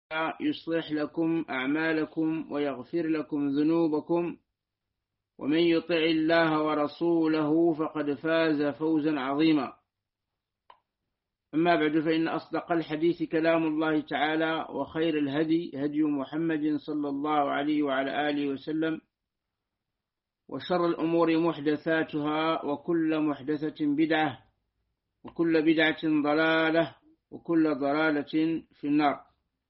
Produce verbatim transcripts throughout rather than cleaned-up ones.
يصلح لكم أعمالكم ويغفر لكم ذنوبكم، ومن يطع الله ورسوله فقد فاز فوزا عظيما. أما بعد، فإن أصدق الحديث كلام الله تعالى، وخير الهدي هدي محمد صلى الله عليه وعلى آله وسلم، وشر الأمور محدثاتها، وكل محدثة بدعة، وكل بدعة ضلالة، وكل ضلالة في النار.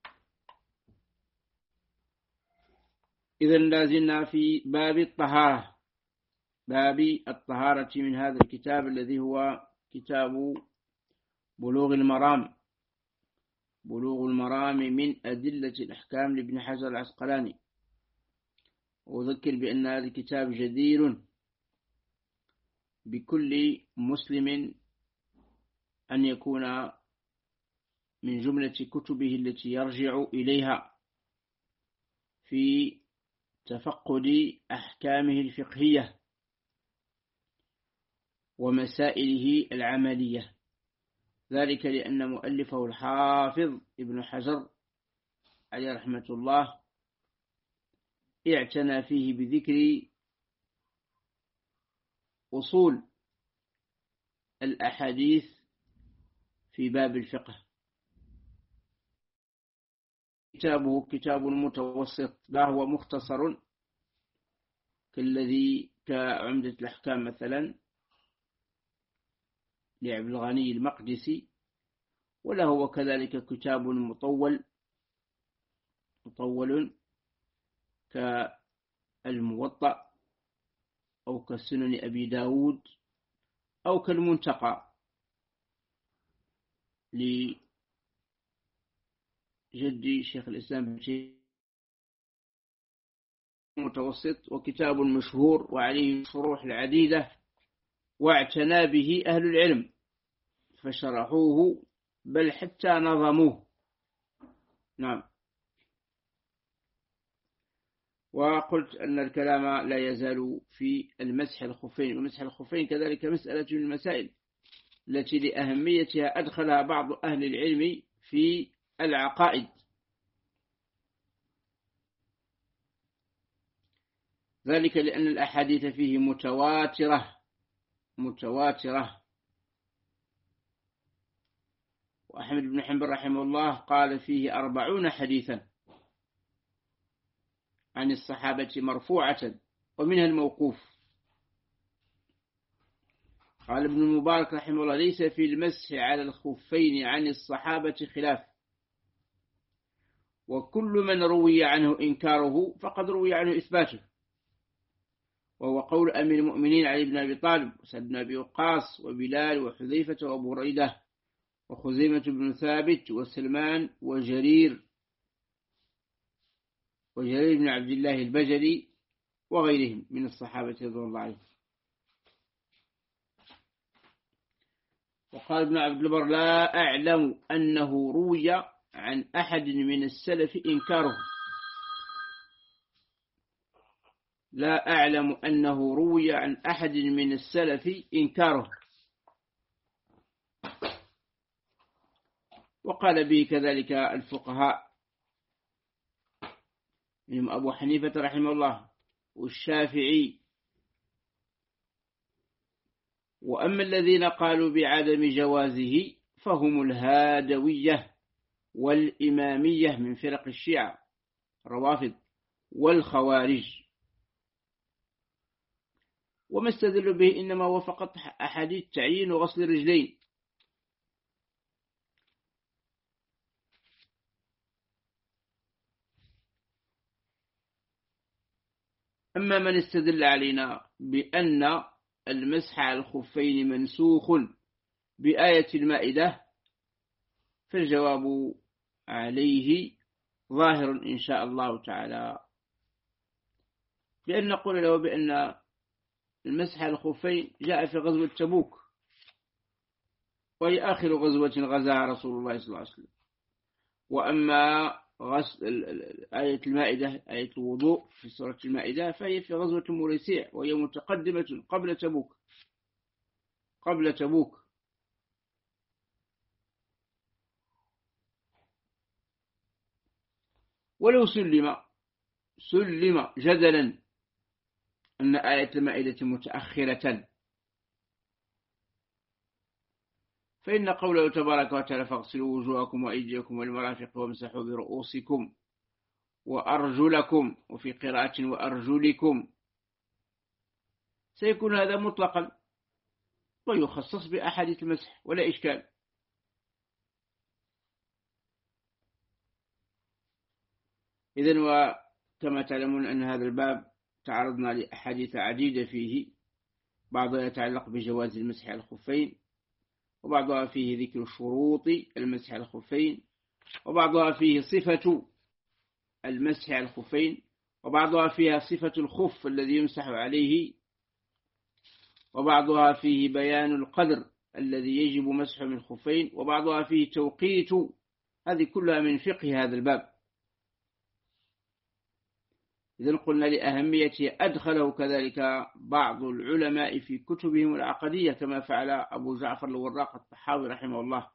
إذن لازلنا في باب الطهارة، باب الطهارة من هذا الكتاب الذي هو كتاب بلوغ المرام، بلوغ المرام من أدلة الأحكام لابن حجر العسقلاني. وأذكر بأن هذا الكتاب جدير بكل مسلم أن يكون من جملة كتبه التي يرجع إليها في تفقد أحكامه الفقهية ومسائله العملية، ذلك لأن مؤلفه الحافظ ابن حجر عليه رحمة الله اعتنى فيه بذكر أصول الأحاديث في باب الفقه. كتابه كتاب متوسط، لا هو مختصر كالذي كعمدة الأحكام مثلا لعبد الغني المقدسي، ولا هو كذلك كتاب مطول مطول كالموطأ أو كسنن أبي داود أو كالمنتقى لجد شيخ الإسلام ابن تيمية. متوسط وكتاب مشهور وعليه شروح العديدة، واعتنى به أهل العلم فشرحوه بل حتى نظموه. نعم. وقلت أن الكلام لا يزال في المسح الخفين، ومسح الخفين كذلك مسألة من المسائل التي لأهميتها أدخلها بعض أهل العلم في العقائد، ذلك لأن الأحاديث فيه متواترة متواترة وأحمد بن حنبل رحمه الله قال فيه أربعون حديثا عن الصحابة مرفوعة ومنها الموقوف. قال ابن المبارك رحمه الله: ليس في المسح على الخفين عن الصحابة خلاف، وكل من روي عنه إنكاره فقد روي عنه إثباته، وهو قول أمير المؤمنين علي بن أبي طالب وسعد بن أبي وقاص وبلال وحذيفة وأبو هريرة وخزيمة بن ثابت وسلمان وجرير وجرير بن عبد الله البجلي وغيرهم من الصحابة رضي الله عنهم. وقال ابن عبد البر: لا أعلم أنه روي عن أحد من السلف إنكاره، لا أعلم أنه روي عن أحد من السلف إنكاره. وقال به كذلك الفقهاء منهم أبو حنيفة رحمه الله والشافعي. وأما الذين قالوا بعدم جوازه فهم الهادوية والإمامية من فرق الشيعة الروافض والخوارج، وما استدلوا به إنما هو فقط أحاديث تعيين وغسل الرجلين. أما من استدل علينا بأن المسح على الخفين منسوخ بآية المائدة فالجواب عليه ظاهر إن شاء الله تعالى، بأن نقول له بأن المسح على الخفين جاء في غزوة تبوك، وهي آخر غزوة غزاها رسول الله صلى الله عليه وسلم. وأما غسل آية المائدة، آية الوضوء في سورة المائدة، فهي في غزوة مريسيع، وهي متقدمة قبل تبوك قبل تبوك ولو سلم سلم جدلا أن آية المائدة متأخرة، فإن قوله تبارك وتعالى فاغسلوا وجوهكم وأيديكم والمرافق وامسحوا برؤوسكم وأرجلكم، وفي قراءة وأرجلكم، سيكون هذا مطلقا ويخصص بأحاديث المسح ولا إشكال. إذن وكما تعلمون أن هذا الباب تعرضنا لأحاديث عديدة فيه، بعضها يتعلق بجواز المسح على الخفين، وبعضها فيه ذكر شروط المسح على الخفين، وبعضها فيه صفة المسح على الخفين، وبعضها فيها صفة الخف الذي يمسح عليه، وبعضها فيه بيان القدر الذي يجب مسحه من الخفين، وبعضها فيه توقيت. هذه كلها من فقه هذا الباب. إذن قلنا لأهميته أدخله كذلك بعض العلماء في كتبهم العقدية، كما فعل أبو جعفر الوراق الطحاوي رحمه الله،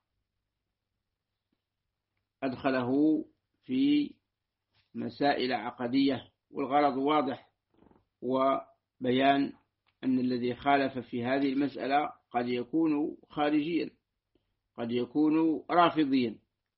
أدخله في مسائل عقدية، والغرض واضح، وبيان أن الذي خالف في هذه المسألة قد يكون خارجيا، قد يكون رافضيا.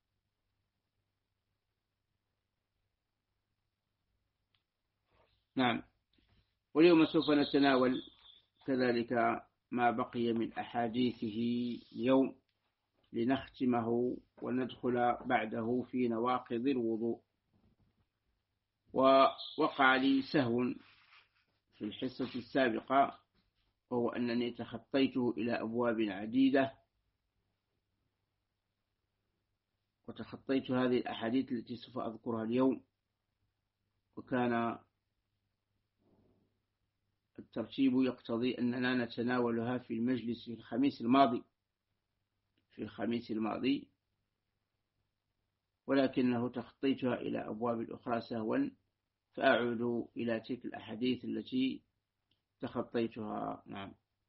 نعم. واليوم سوف نتناول كذلك ما بقي من أحاديثه اليوم لنختمه وندخل بعده في نواقض الوضوء. ووقع لي سهو في الحصة السابقة، وهو أنني تخطيته إلى أبواب عديدة، وتخطيت هذه الأحاديث التي سوف أذكرها اليوم، وكان الترتيب يقتضي أننا نتناولها في المجلس في الخميس الماضي في الخميس الماضي ولكنه تخطيتها إلى أبواب أخرى سهوا، فأعود إلى تلك الأحاديث التي تخطيتها. نعم.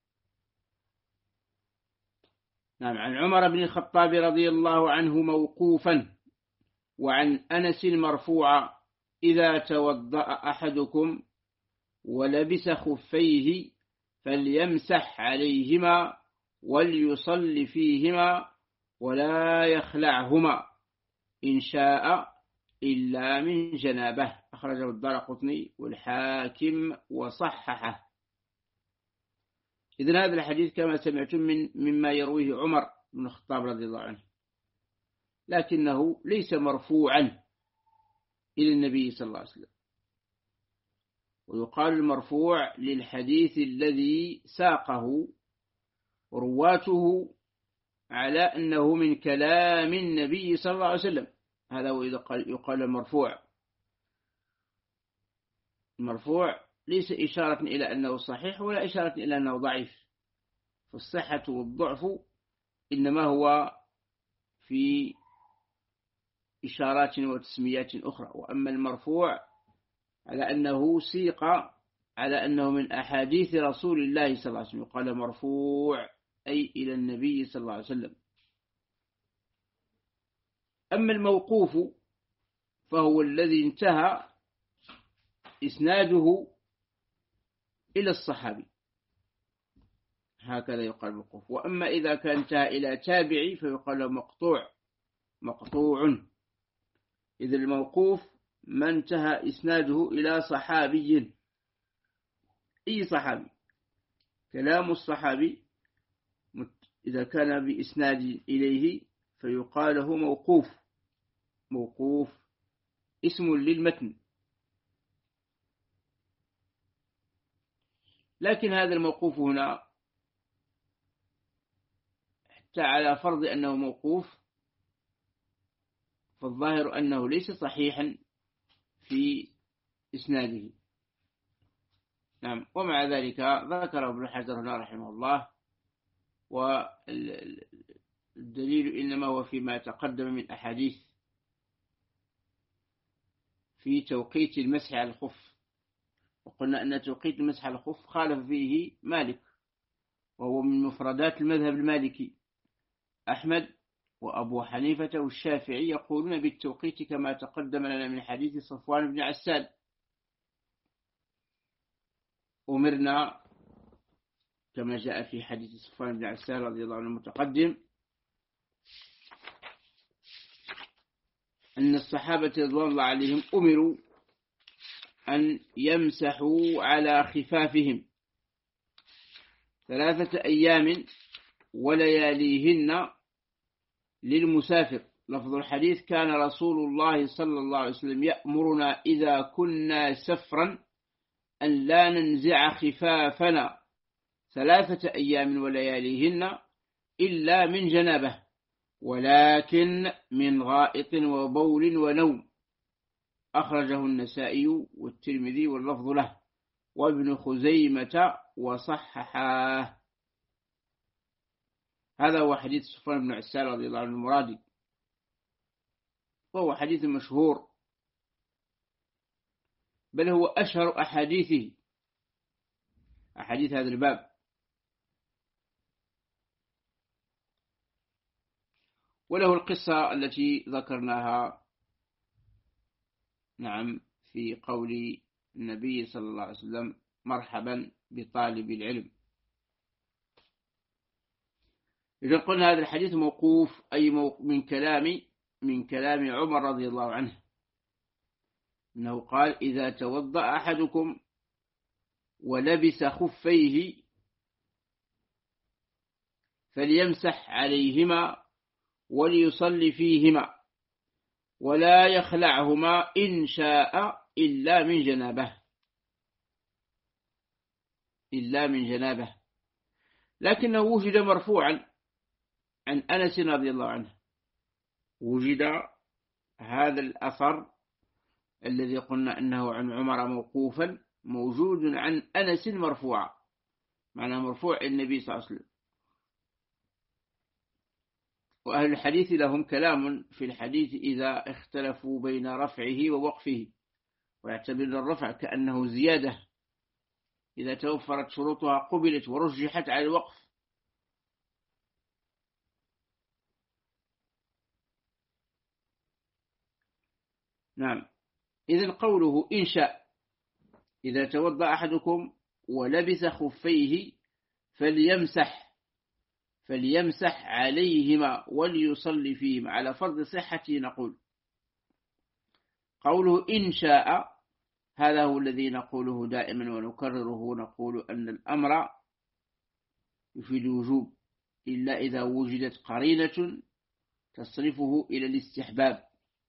نعم. عن عمر بن الخطاب رضي الله عنه موقوفا، وعن أنس مرفوعا: إذا توضأ أحدكم ولبس خفيه فليمسح عليهما وليصل فيهما ولا يخلعهما إن شاء إلا من جنابه. أخرجه الدارقطني والحاكم وصححه. إذن هذا الحديث كما سمعتم من مما يرويه عمر بن الخطاب رضي الله عنه، لكنه ليس مرفوعا إلى النبي صلى الله عليه وسلم، ويقال المرفوع للحديث الذي ساقه رواته على أنه من كلام النبي صلى الله عليه وسلم. هذا وإذا قال يقال المرفوع. المرفوع ليس إشارة إلى أنه صحيح ولا إشارة إلى أنه ضعيف، فالصحة والضعف إنما هو في إشارات وتسميات أخرى. وأما المرفوع على أنه سيق على أنه من أحاديث رسول الله صلى الله عليه وسلم، قال مرفوع أي إلى النبي صلى الله عليه وسلم. أما الموقوف فهو الذي انتهى إسناده إلى الصحابي، هكذا يقال موقوف. وأما إذا كان انتهى إلى تابعي فيقال مقطوع مقطوع. إذا الموقوف ما انتهى إسناده إلى صحابي، أي صحابي، كلام الصحابي إذا كان بإسناد إليه فيقال له موقوف. موقوف اسم للمتن. لكن هذا الموقوف هنا حتى على فرض أنه موقوف فالظاهر أنه ليس صحيحا في إسناده. نعم. ومع ذلك ذكر ابن حجر هنا رحمه الله، والدليل إنما هو فيما تقدم من أحاديث في توقيت المسح على الخف. وقلنا أن توقيت المسح على الخف خالف فيه مالك، وهو من مفردات المذهب المالكي، أحمد وأبو حنيفة والشافعي يقولون بالتوقيت كما تقدم لنا من حديث صفوان بن عسال. أمرنا كما جاء في حديث صفوان بن عسال رضي الله عنه المتقدم أن الصحابة رضوان الله عليهم أمروا أن يمسحوا على خفافهم ثلاثة أيام ولياليهن للمسافر. لفظ الحديث: كان رسول الله صلى الله عليه وسلم يأمرنا إذا كنا سفرا أن لا ننزع خفافنا ثلاثة أيام ولياليهن إلا من جنابه، ولكن من غائط وبول ونوم. أخرجه النسائي والترمذي واللفظ له، وابن خزيمة وصححاه. هذا هو حديث صفوان بن عسال رضي الله عنه المرادي، وهو حديث مشهور، بل هو أشهر أحاديثه، أحاديث هذا الباب. وله القصة التي ذكرناها نعم في قول النبي صلى الله عليه وسلم: مرحبا بطالب العلم. إذا قلنا هذا الحديث موقوف، أي من كلام من كلام عمر رضي الله عنه، أنه قال: إذا توضأ أحدكم ولبس خفيه فليمسح عليهما وليصلي فيهما ولا يخلعهما إن شاء إلا من جنابه إلا من جنابه لكنه وجد مرفوعا عن أنس رضي الله عنه. وجد هذا الأثر الذي قلنا أنه عن عمر موقوفا موجود عن أنس مرفوعا، معنى مرفوع النبي صلى الله عليه وسلم. وأهل الحديث لهم كلام في الحديث إذا اختلفوا بين رفعه ووقفه، ويعتبر الرفع كأنه زيادة إذا توفرت شروطها قبلت ورجحت على الوقف. نعم. إذن قوله: إن شاء إذا توضأ أحدكم ولبس خفيه فليمسح فليمسح عليهما وليصلي فيهما، على فرض صحته نقول. قوله إن شاء هذا هو الذي نقوله دائما ونكرره، نقول أن الأمر يفيد الوجوب إلا إذا وجدت قرينة تصرفه إلى الاستحباب.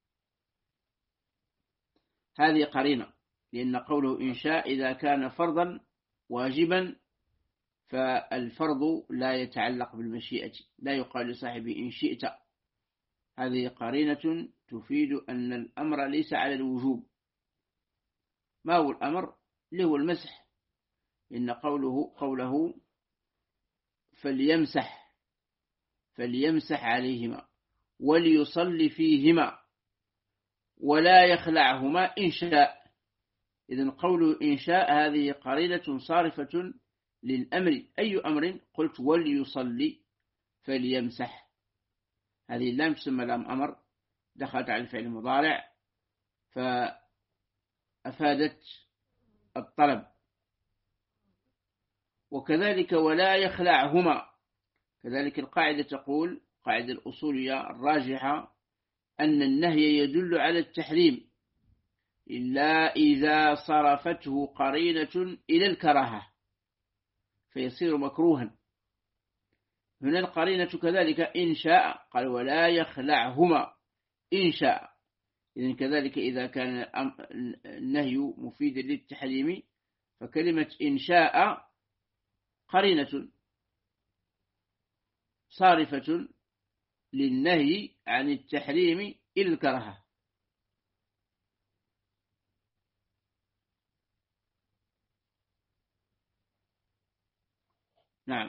هذه قرينة، لأن قوله إن شاء إذا كان فرضا واجبا فالفرض لا يتعلق بالمشيئة، لا يقال لصاحبه إن شئت. هذه قرينة تفيد أن الأمر ليس على الوجوب. ما هو الأمر؟ اللي هو المسح، إن قوله قوله فليمسح فليمسح عليهما وليصلي فيهما ولا يخلعهما إن شاء. إذن قوله إن شاء هذه قرينة صارفة للأمر. أي أمر؟ قلت وليصلي فليمسح، هذه اللام تسمى لام أمر، دخلت على الفعل المضارع فأفادت الطلب. وكذلك ولا يخلعهما، كذلك القاعدة تقول، قاعدة الأصولية الراجحة، أن النهي يدل على التحريم إلا إذا صرفته قرينة إلى الكراهة فيصير مكروها. هنا القرينة كذلك إن شاء، قال ولا يخلعهما إن شاء. إذن كذلك إذا كان النهي مفيدا للتحريم فكلمة إن شاء قرينة صارفة للنهي عن التحريم إلى الكراهة. نعم.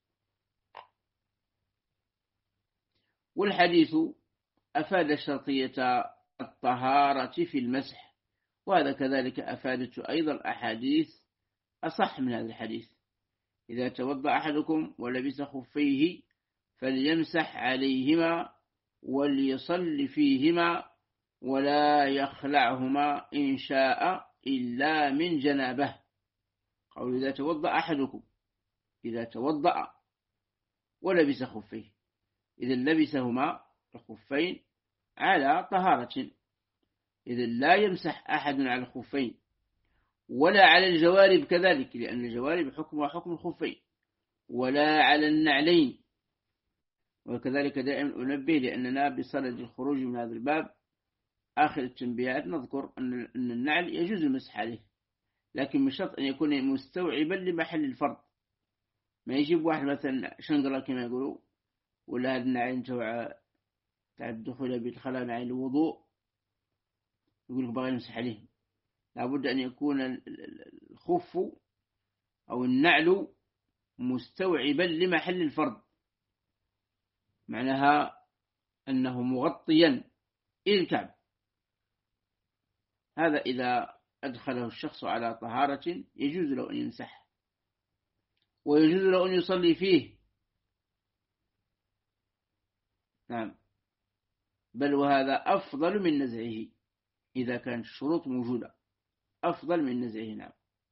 والحديث أفاد شرطية الطهارة في المسح، وهذا كذلك أفادت أيضا أحاديث أصح من هذا الحديث: إذا توضأ أحدكم ولبس خفيه فليمسح عليهما وليصل فيهما ولا يخلعهما إن شاء إلا من جنابه. قول إذا توضأ أحدكم، إذا توضأ ولبس خفيه، إذا لبسهما الخفين على طهارة، إذا لا يمسح أحد على الخفين ولا على الجوارب كذلك، لأن الجوارب حكمها حكم الخفين، ولا على النعلين. وكذلك دائما أنبه، لأننا بصدد الخروج من هذا الباب آخر التنبيهات نذكر أن النعل يجوز المسح عليه، لكن من شرط أن يكون مستوعبا لمحل الفرض. ما يجيب واحد مثلا شنقرة كما يقولوا، ولا هذا النعل تبع الدخول بالخلاء مع الوضوء، يقول لك بغي يمسح عليه. لابد أن يكون الخف أو النعل مستوعبا لمحل الفرض، معناها أنه مغطيا إلى الكعب. هذا إذا أدخله الشخص على طهارة يجوز له أن يمسح، ويجوز له أن يصلي فيه. نعم، بل وهذا أفضل من نزعه إذا كانت الشروط موجودة، أفضل من نزعه. نعم.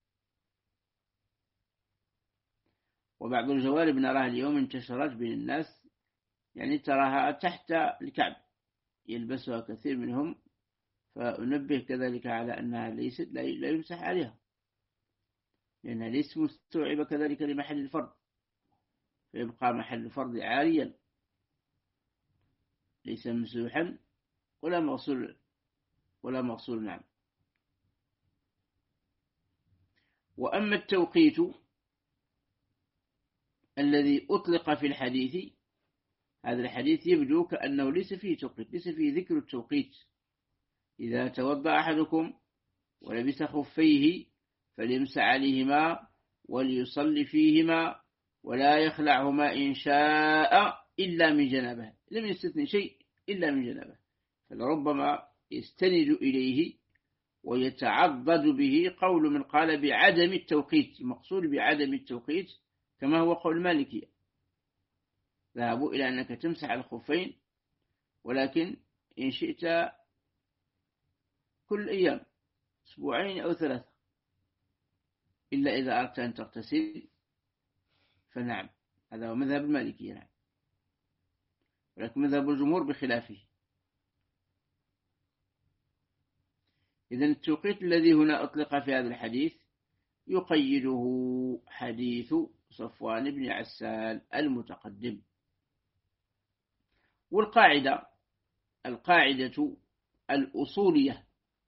وبعض الجوارب نراها اليوم انتشرت بين الناس، يعني تراها تحت الكعب يلبسها كثير منهم، فأنبه كذلك على أنها ليست لا يمسح عليها، لأنها ليست مستوعبة كذلك لمحل الفرض، فيبقى محل الفرض عاريا ليس مسوحا ولا مغسول ولا مغسول. نعم. وأما التوقيت الذي أطلق في الحديث، هذا الحديث يبدو كأنه ليس فيه توقيت، ليس فيه ذكر التوقيت. إذا توضأ أحدكم ولبس خفيه فليمسح عليهما وليصلي فيهما ولا يخلعهما إن شاء إلا من جنابه. لم يستثني شيء إلا من جنابه، فلربما يستند إليه ويتعضد به قول من قال بعدم التوقيت. المقصود بعدم التوقيت كما هو قول مالكية، ذهبوا إلى أنك تمسح على الخفين، ولكن إن شئت كل أيام، أسبوعين أو ثلاثة، إلا إذا أردت أن تغتسل فنعم، هذا هو مذهب المالكية. نعم. ولكن مذهب الجمهور بخلافه. إذن التوقيت الذي هنا أطلق في هذا الحديث يقيده حديث صفوان بن عسال المتقدم. والقاعدة القاعدة الأصولية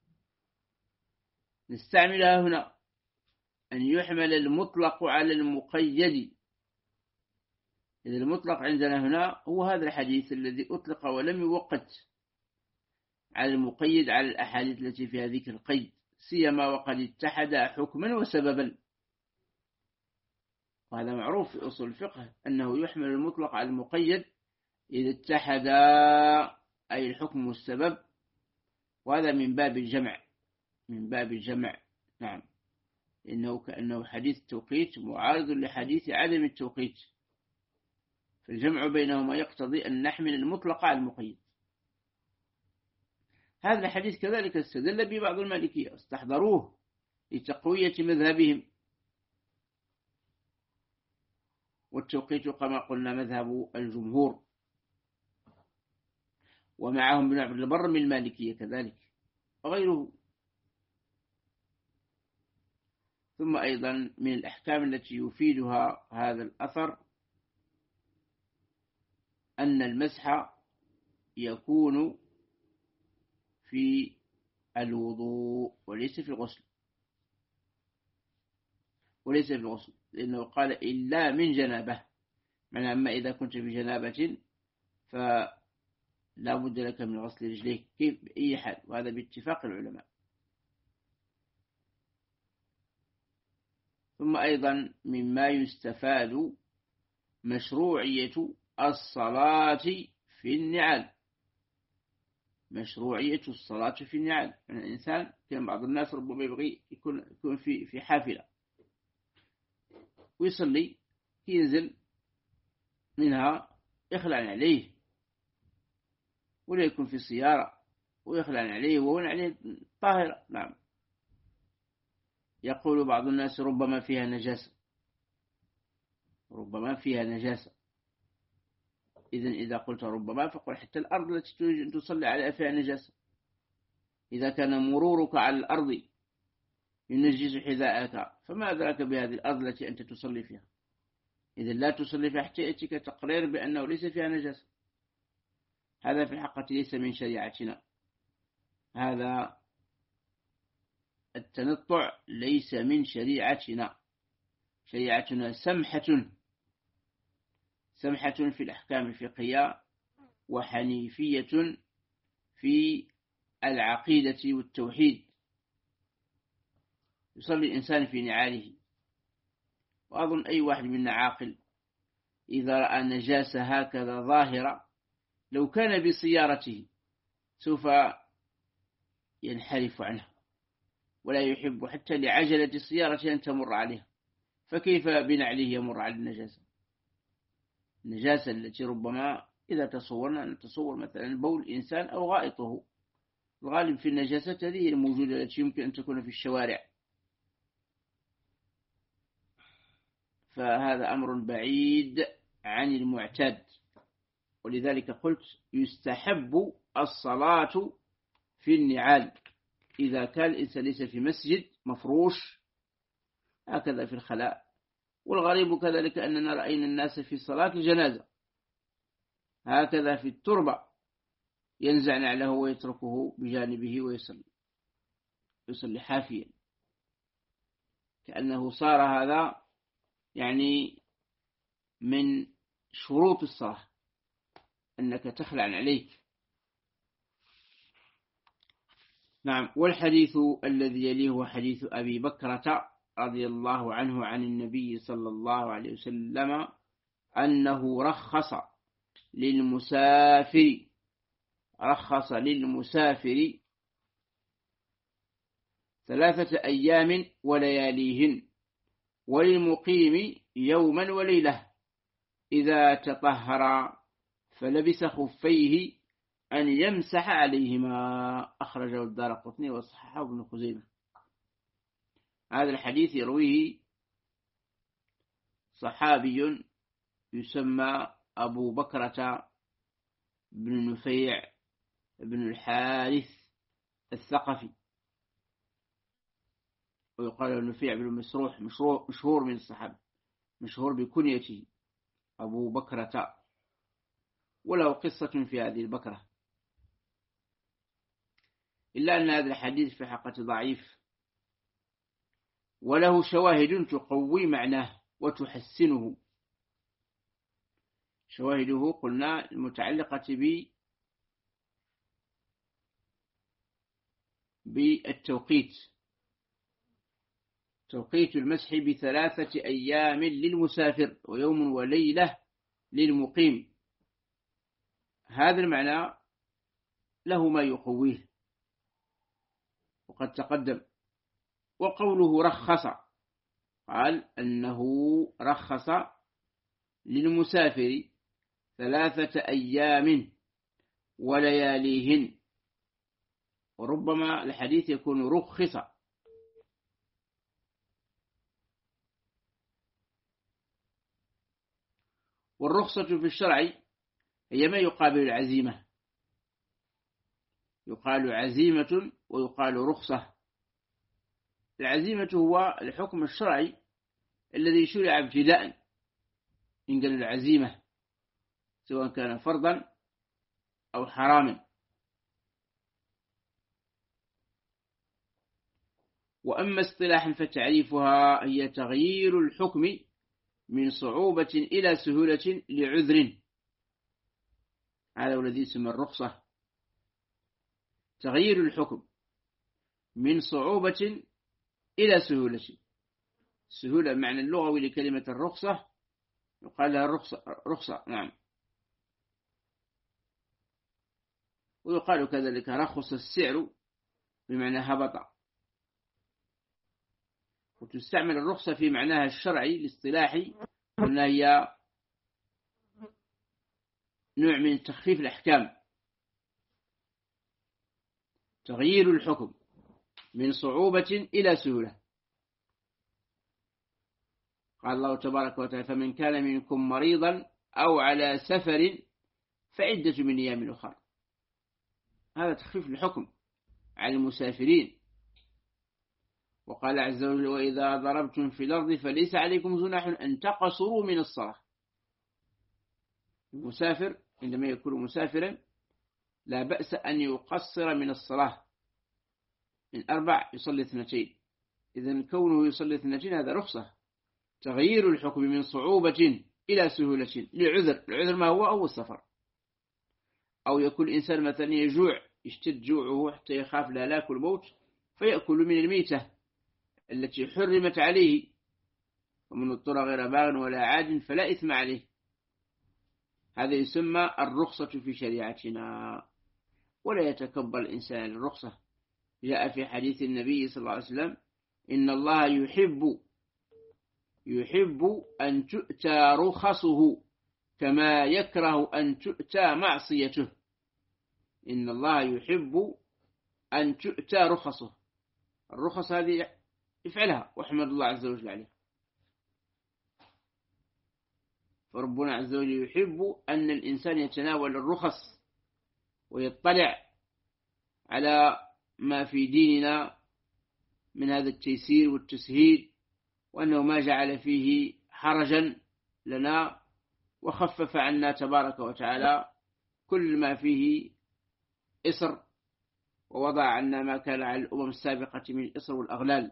نستعملها هنا، أن يحمل المطلق على المقيد. إذا المطلق عندنا هنا هو هذا الحديث الذي أطلق ولم يوقت على المقيد على الأحاديث التي فيها ذكر القيد، سيما وقد اتحد حكما وسببا. وهذا معروف في أصول الفقه أنه يحمل المطلق على المقيد إذا اتحد أي الحكم والسبب، وهذا من باب الجمع، من باب الجمع. نعم، إنه كأنه حديث التوقيت معارض لحديث عدم التوقيت، فالجمع بينهما يقتضي أن نحمل المطلق على المقيد. هذا الحديث كذلك استدل به بعض المالكية، استحضروه لتقوية مذهبهم، والتوقيت كما قلنا مذهب الجمهور، ومعهم بن عبد البر من المالكية كذلك وغيره. ثم أيضا من الأحكام التي يفيدها هذا الأثر أن المسح يكون في الوضوء وليس في الغسل، وليس في الغسل، لأنه قال إلا من جنابه، معنى أما إذا كنت في جنابة فلا بد لك من غسل رجليك كيف بأي حال، وهذا باتفاق العلماء. ثم أيضا مما يستفاد مشروعية الصلاة في النعال، مشروعية الصلاة في النعال. يعني الإنسان كان بعض الناس ربما يبغي يكون يكون في في حافلة ويصلي، ينزل منها يخلع عليه، ولا يكون في السيارة ويخلع عليه وهو عليه طاهرة. نعم. يقول بعض الناس ربما فيها نجاسة، ربما فيها نجاسة. إذن إذا قلت ربما فقل حتى الأرض التي تصلي عليها فيها نجاسة. إذا كان مرورك على الأرض ينجس حذاءك فما أدراك بهذه الأرض التي أنت تصلي فيها؟ إذن لا تصلي فيها حتى يأتيك تقرير بأنه ليس فيها نجاسة. هذا في الحقيقة ليس من شريعتنا، هذا التنطع ليس من شريعتنا. شريعتنا سمحة سمحة في الأحكام الفقهية، وحنيفية في العقيدة والتوحيد. يصلي الإنسان في نعاله، وأظن أي واحد منا عاقل إذا رأى نجاسة هكذا ظاهرة لو كان بسيارته سوف ينحرف عنها ولا يحب حتى لعجلة السيارة أن تمر عليها، فكيف بنعله يمر على النجاسة؟ النجاسة التي ربما إذا تصورنا نتصور مثلا بول إنسان أو غائطه، الغالب في النجاسة هذه الموجودة التي يمكن أن تكون في الشوارع، فهذا أمر بعيد عن المعتاد. ولذلك قلت يستحب الصلاة في النعال إذا كان الإنسان ليس في مسجد مفروش هكذا في الخلاء. والغريب كذلك أننا رأينا الناس في صلاة الجنازة هكذا في التربة ينزع نعله ويتركه بجانبه ويصلي يصلي حافيا، كأنه صار هذا يعني من شروط الصلاة أنك تخلع عليك. نعم. والحديث الذي يليه هو حديث أبي بكرة رضي الله عنه عن النبي صلى الله عليه وسلم أنه رخص للمسافر رخص للمسافر ثلاثة أيام ولياليهن، وللمقيم يوما وليلة إذا تطهر فلبس خفيه أن يمسح عليهما. أخرجه الدارقطني وصححه ابن خزيمة. هذا الحديث يرويه صحابي يسمى أبو بكرة بن نفيع بن الحارث الثقفي، ويقال نفيع بن مسروح، مشهور من الصحابة، مشهور بكنيته أبو بكرة، وله قصة في هذه البكرة، إلا أن هذا الحديث في حقيقة ضعيف، وله شواهد تقوي معناه وتحسنه. شواهده قلنا المتعلقة ب بالتوقيت، توقيت المسح بثلاثة أيام للمسافر ويوم وليلة للمقيم. هذا المعنى له ما يقويه وقد تقدم. وقوله رخص قال أنه رخص للمسافر ثلاثة أيام ولياليهن، وربما الحديث يكون رخص. والرخصة في الشرع هي ما يقابل العزيمة، يقال عزيمة ويقال رخصة. العزيمة هو الحكم الشرعي الذي شرع ابتداء، إن قال العزيمة سواء كان فرضا أو حراما. وأما اصطلاحا فتعريفها هي تغيير الحكم من صعوبة إلى سهولة لعذر، هذا الذي يسمى الرخصة، تغيير الحكم من صعوبة إلى سهولة. السهولة معنى اللغوي لكلمة الرخصة يقال لها الرخصة رخصة. نعم. ويقال كذلك رخص السعر بمعنى هبط. وتستعمل الرخصة في معناها الشرعي الاصطلاحي، قلنا هي نوع من تخفيف الأحكام، تغيير الحكم من صعوبة إلى سهولة. قال الله تبارك وتعالى: فمن كان منكم مريضا أو على سفر فعدة من أيام أخرى. هذا تخفيف الحكم على المسافرين. وقال عز وجل: وإذا ضربتم في الأرض فليس عليكم جناح أن تقصروا من الصلاة. المسافر عندما يكون مسافرا لا بأس أن يقصر من الصلاة، من أربع يصلي اثنتين. إذن كونه يصلي اثنتين هذا رخصة، تغيير الحكم من صعوبة إلى سهولة لعذر. العذر ما هو؟ أو السفر، أو يكون الإنسان مثلا يجوع، يشتد جوعه حتى يخاف الهلاك والموت فيأكل من الميتة التي حرمت عليه، ومن اضطر غير باغ ولا عاد فلا إثم عليه. هذا يسمى الرخصة في شريعتنا، ولا يتكبر الإنسان الرخصة. جاء في حديث النبي صلى الله عليه وسلم: إن الله يحب يحب أن تؤتى رخصه كما يكره أن تؤتى معصيته. إن الله يحب أن تؤتى رخصه. الرخص هذه افعلها واحمد الله عز وجل عليها. فربنا عز وجل يحب أن الإنسان يتناول الرخص ويطلع على ما في ديننا من هذا التيسير والتسهيل، وأنه ما جعل فيه حرجا لنا، وخفف عنا تبارك وتعالى كل ما فيه إسر، ووضع عنا ما كان على الأمم السابقة من الإسر والأغلال.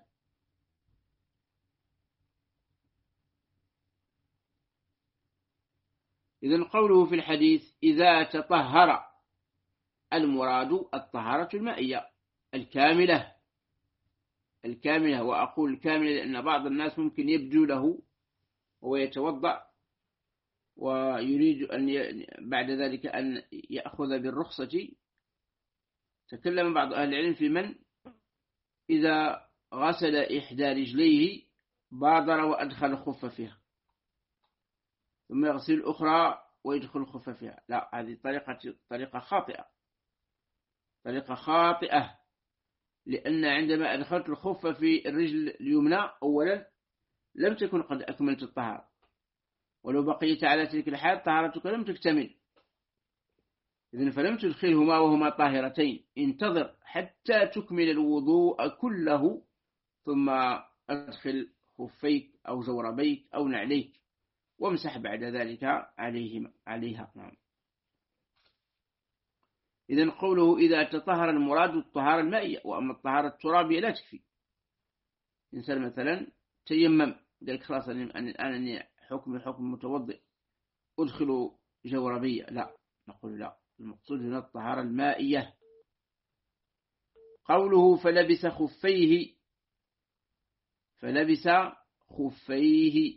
إذن قوله في الحديث: إذا تطهر، المراد الطهارة المائية الكاملة الكاملة وأقول الكاملة لأن بعض الناس ممكن يبدو له وهو يتوضأ ويريد أن ي... بعد ذلك أن يأخذ بالرخصة. تكلم بعض أهل العلم في من إذا غسل إحدى رجليه بادر وأدخل الخف فيها ثم يغسل الأخرى ويدخل الخف فيها. لا، هذه طريقة طريقة خاطئة طريقة خاطئة لأن عندما أدخلت الخف في الرجل اليمنى أولا لم تكن قد أكملت الطهارة، ولو بقيت على تلك الحال طهارتك لم تكتمل. إذن فلم تدخلهما وهما طاهرتين، انتظر حتى تكمل الوضوء كله ثم أدخل خفيك أو جوربيك أو نعليك وامسح بعد ذلك عليهما عليها. نعم. إذن قوله إذا تطهر المراد الطهارة المائية، وأما الطهارة الترابية لا تكفي. إنسان مثلا تيمم قال خلاص الآن أني حكم حكم متوضئ أدخل جوربية، لا، نقول لا، المقصود هنا الطهارة المائية. قوله فلبس خفيه فلبس خفيه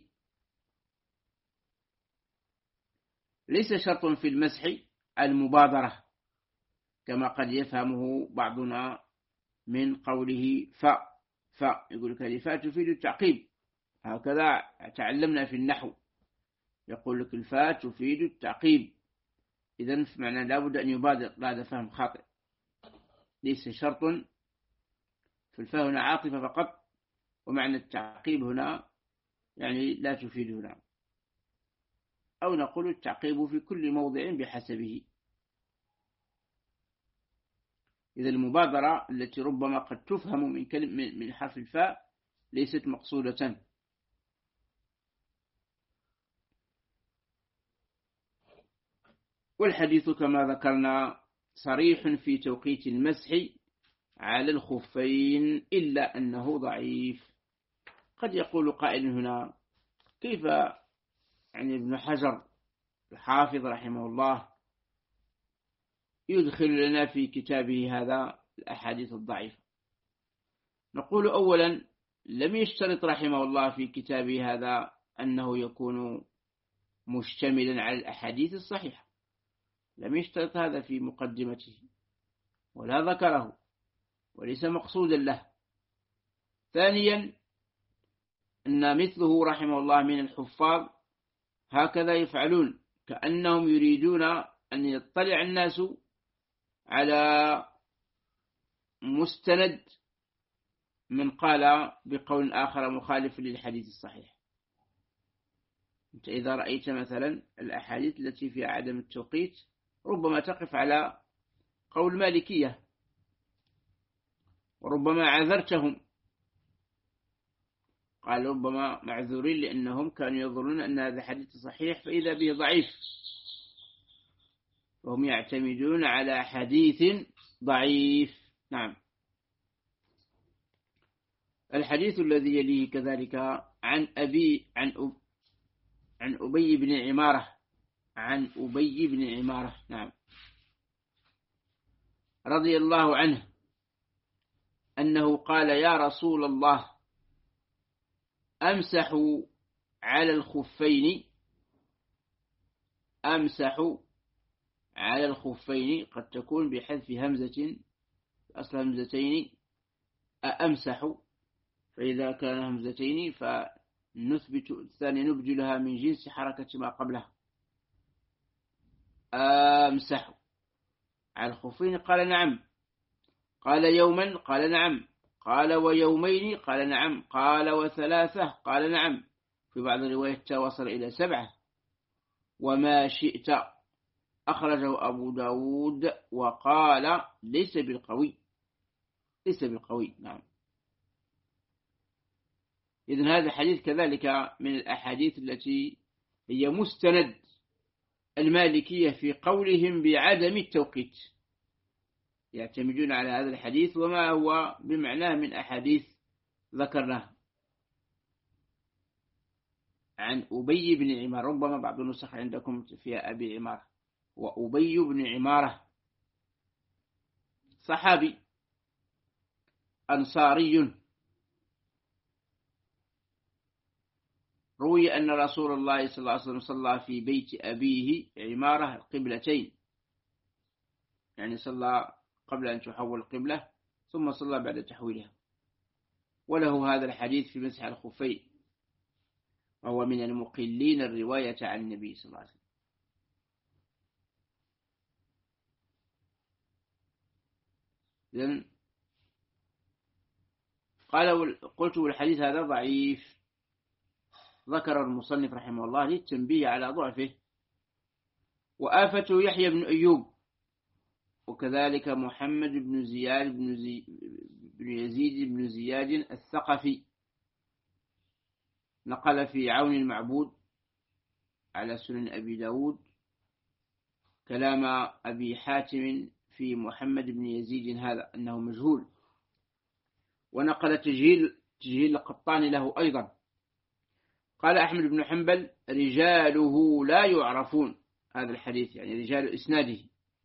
ليس شرط في المسح المبادرة كما قد يفهمه بعضنا من قوله ف ف يقول لك الفاء تفيد التعقيب، هكذا تعلمنا في النحو، يقول لك الفاء تفيد التعقيب. إذن فمعنى لابد أن يبادر، لا، هذا فهم خاطئ. ليس شرط في الفاء هنا عاطفة فقط، ومعنى التعقيب هنا يعني لا تفيد هنا، أو نقول التعقيب في كل موضع بحسبه. إذا المبادرة التي ربما قد تفهم من كلمة من حرف الفاء ليست مقصودة. والحديث كما ذكرنا صريح في توقيت المسح على الخفين إلا أنه ضعيف. قد يقول قائل هنا: كيف يعني ابن حجر الحافظ رحمه الله يدخل لنا في كتابه هذا الأحاديث الضعيفة؟ نقول أولا لم يشترط رحمه الله في كتابه هذا أنه يكون مشتملا على الأحاديث الصحيحة، لم يشترط هذا في مقدمته ولا ذكره وليس مقصودا له. ثانيا أن مثله رحمه الله من الحفاظ هكذا يفعلون، كأنهم يريدون أن يطلع الناس على مستند من قال بقول آخر مخالف للحديث الصحيح. أنت إذا رأيت مثلا الأحاديث التي فيها عدم التوقيت ربما تقف على قول مالكية، وربما عذرتهم، قال ربما معذورين لأنهم كانوا يظنون أن هذا حديث صحيح فإذا به ضعيف، وهم يعتمدون على حديث ضعيف. نعم. الحديث الذي يليه كذلك عن أبي عن أب عن أبي بن عمارة عن أبي بن عمارة نعم رضي الله عنه أنه قال: يا رسول الله، أمسح على الخفين أمسح على الخفين قد تكون بحذف همزة، أصل همزتين أمسح، فإذا كان همزتين فنثبت الثاني نبدلها من جنس حركة ما قبلها. أمسح على الخفين، قال نعم. قال يوما، قال نعم. قال ويومين، قال نعم. قال وثلاثة، قال نعم. في بعض الروايات وصل إلى سبعة. وما شئت، أخرجه أبو داود وقال ليس بالقوي ليس بالقوي نعم. إذن هذا حديث كذلك من الأحاديث التي هي مستند المالكية في قولهم بعدم التوقيت، يعتمدون على هذا الحديث وما هو بمعناه من أحاديث ذكرناها. عن أبي بن عمارة، ربما بعض النسخ عندكم فيها أبي عمارة، وأبي بن عمارة صحابي أنصاري، روي أن رسول الله صلى الله عليه وسلم صلى في بيت أبيه عمارة القبلتين، يعني صلى قبل أن تحول القبلة ثم صلى بعد تحويلها. وله هذا الحديث في مسح الخفين، وهو من المقلين الرواية عن النبي صلى الله عليه وسلم. إذن قال قلت والحديث هذا ضعيف، ذكر المصنف رحمه الله للتنبيه على ضعفه. وآفته يحيى بن أيوب، وكذلك محمد بن زياد بن, زي بن يزيد بن زياد الثقفي، نقل في عون المعبود على سنن أبي داود كلام أبي حاتم في محمد بن يزيد هذا أنه مجهول، ونقل تجهيل تجهيل القطان له أيضا. قال أحمد بن حنبل: رجاله لا يعرفون، هذا الحديث يعني رجال إسناده.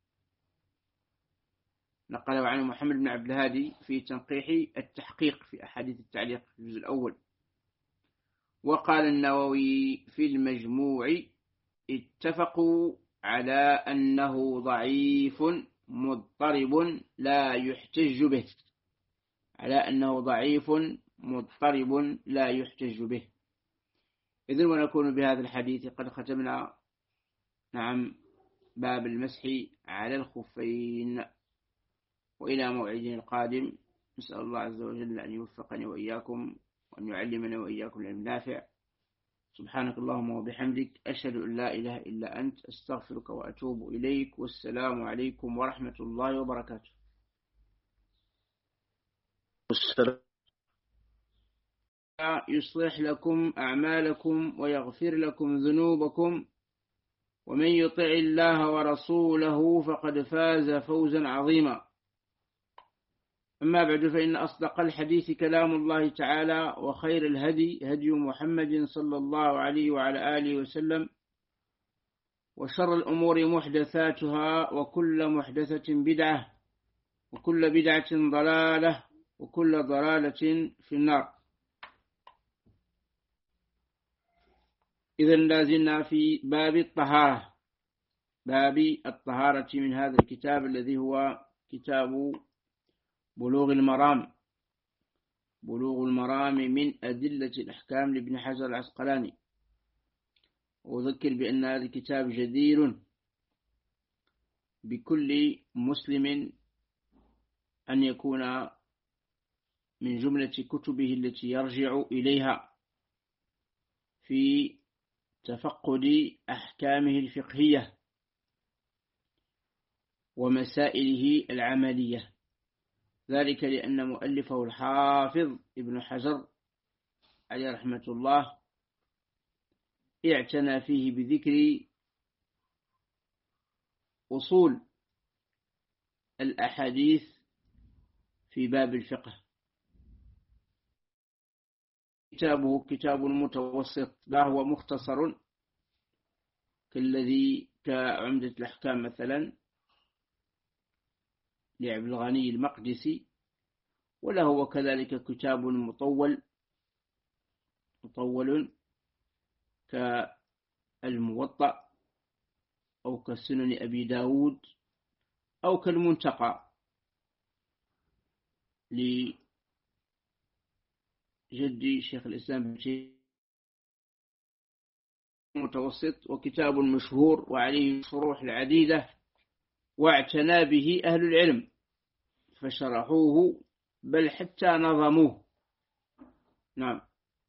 نقله عن محمد بن عبد الهادي في تنقيح التحقيق في أحاديث التعليق في الجزء الأول. وقال النووي في المجموع: اتفقوا على أنه ضعيف مضطرب لا يحتج به، على أنه ضعيف مضطرب لا يحتج به. إذن ونكون بهذا الحديث قد ختمنا نعم باب المسح على الخفين، وإلى موعدنا القادم نسأل الله عز وجل أن يوفقني وإياكم وأن يعلمنا وإياكم العلم النافع. سبحانك اللهم وبحمدك، أشهد أن لا إله إلا أنت، أستغفرك وأتوب إليك، والسلام عليكم ورحمة الله وبركاته. يصلح لكم أعمالكم ويغفر لكم ذنوبكم، ومن يطع الله ورسوله فقد فاز فوزا عظيما. أما بعد، فإن أصدق الحديث كلام الله تعالى، وخير الهدي هدي محمد صلى الله عليه وعلى آله وسلم، وشر الأمور محدثاتها، وكل محدثة بدعة، وكل بدعة ضلالة، وكل ضلالة في النار. إذن لازلنا في باب الطهارة، باب الطهارة من هذا الكتاب الذي هو كتاب بلوغ المرام، بلوغ المرام من أدلة الأحكام لابن حجر العسقلاني. وأذكر بأن هذا الكتاب جدير بكل مسلم أن يكون من جملة كتبه التي يرجع إليها في تفقد أحكامه الفقهية ومسائله العملية، ذلك لأن مؤلفه الحافظ ابن حجر عليه رحمة الله اعتنى فيه بذكر أصول الأحاديث في باب الفقه. كتابه كتاب متوسط، لا هو مختصر كالذي كعمدة الأحكام مثلا لعبد الغني المقدسي، ولا هو كذلك كتاب مطول مطول كالموطأ أو كسنن أبي داود أو كالمنتقى لجد شيخ الإسلام ابن تيمية، متوسط وكتاب مشهور وعليه شروح العديدة، واعتنى به أهل العلم فشرحوه بل حتى نظموه. نعم.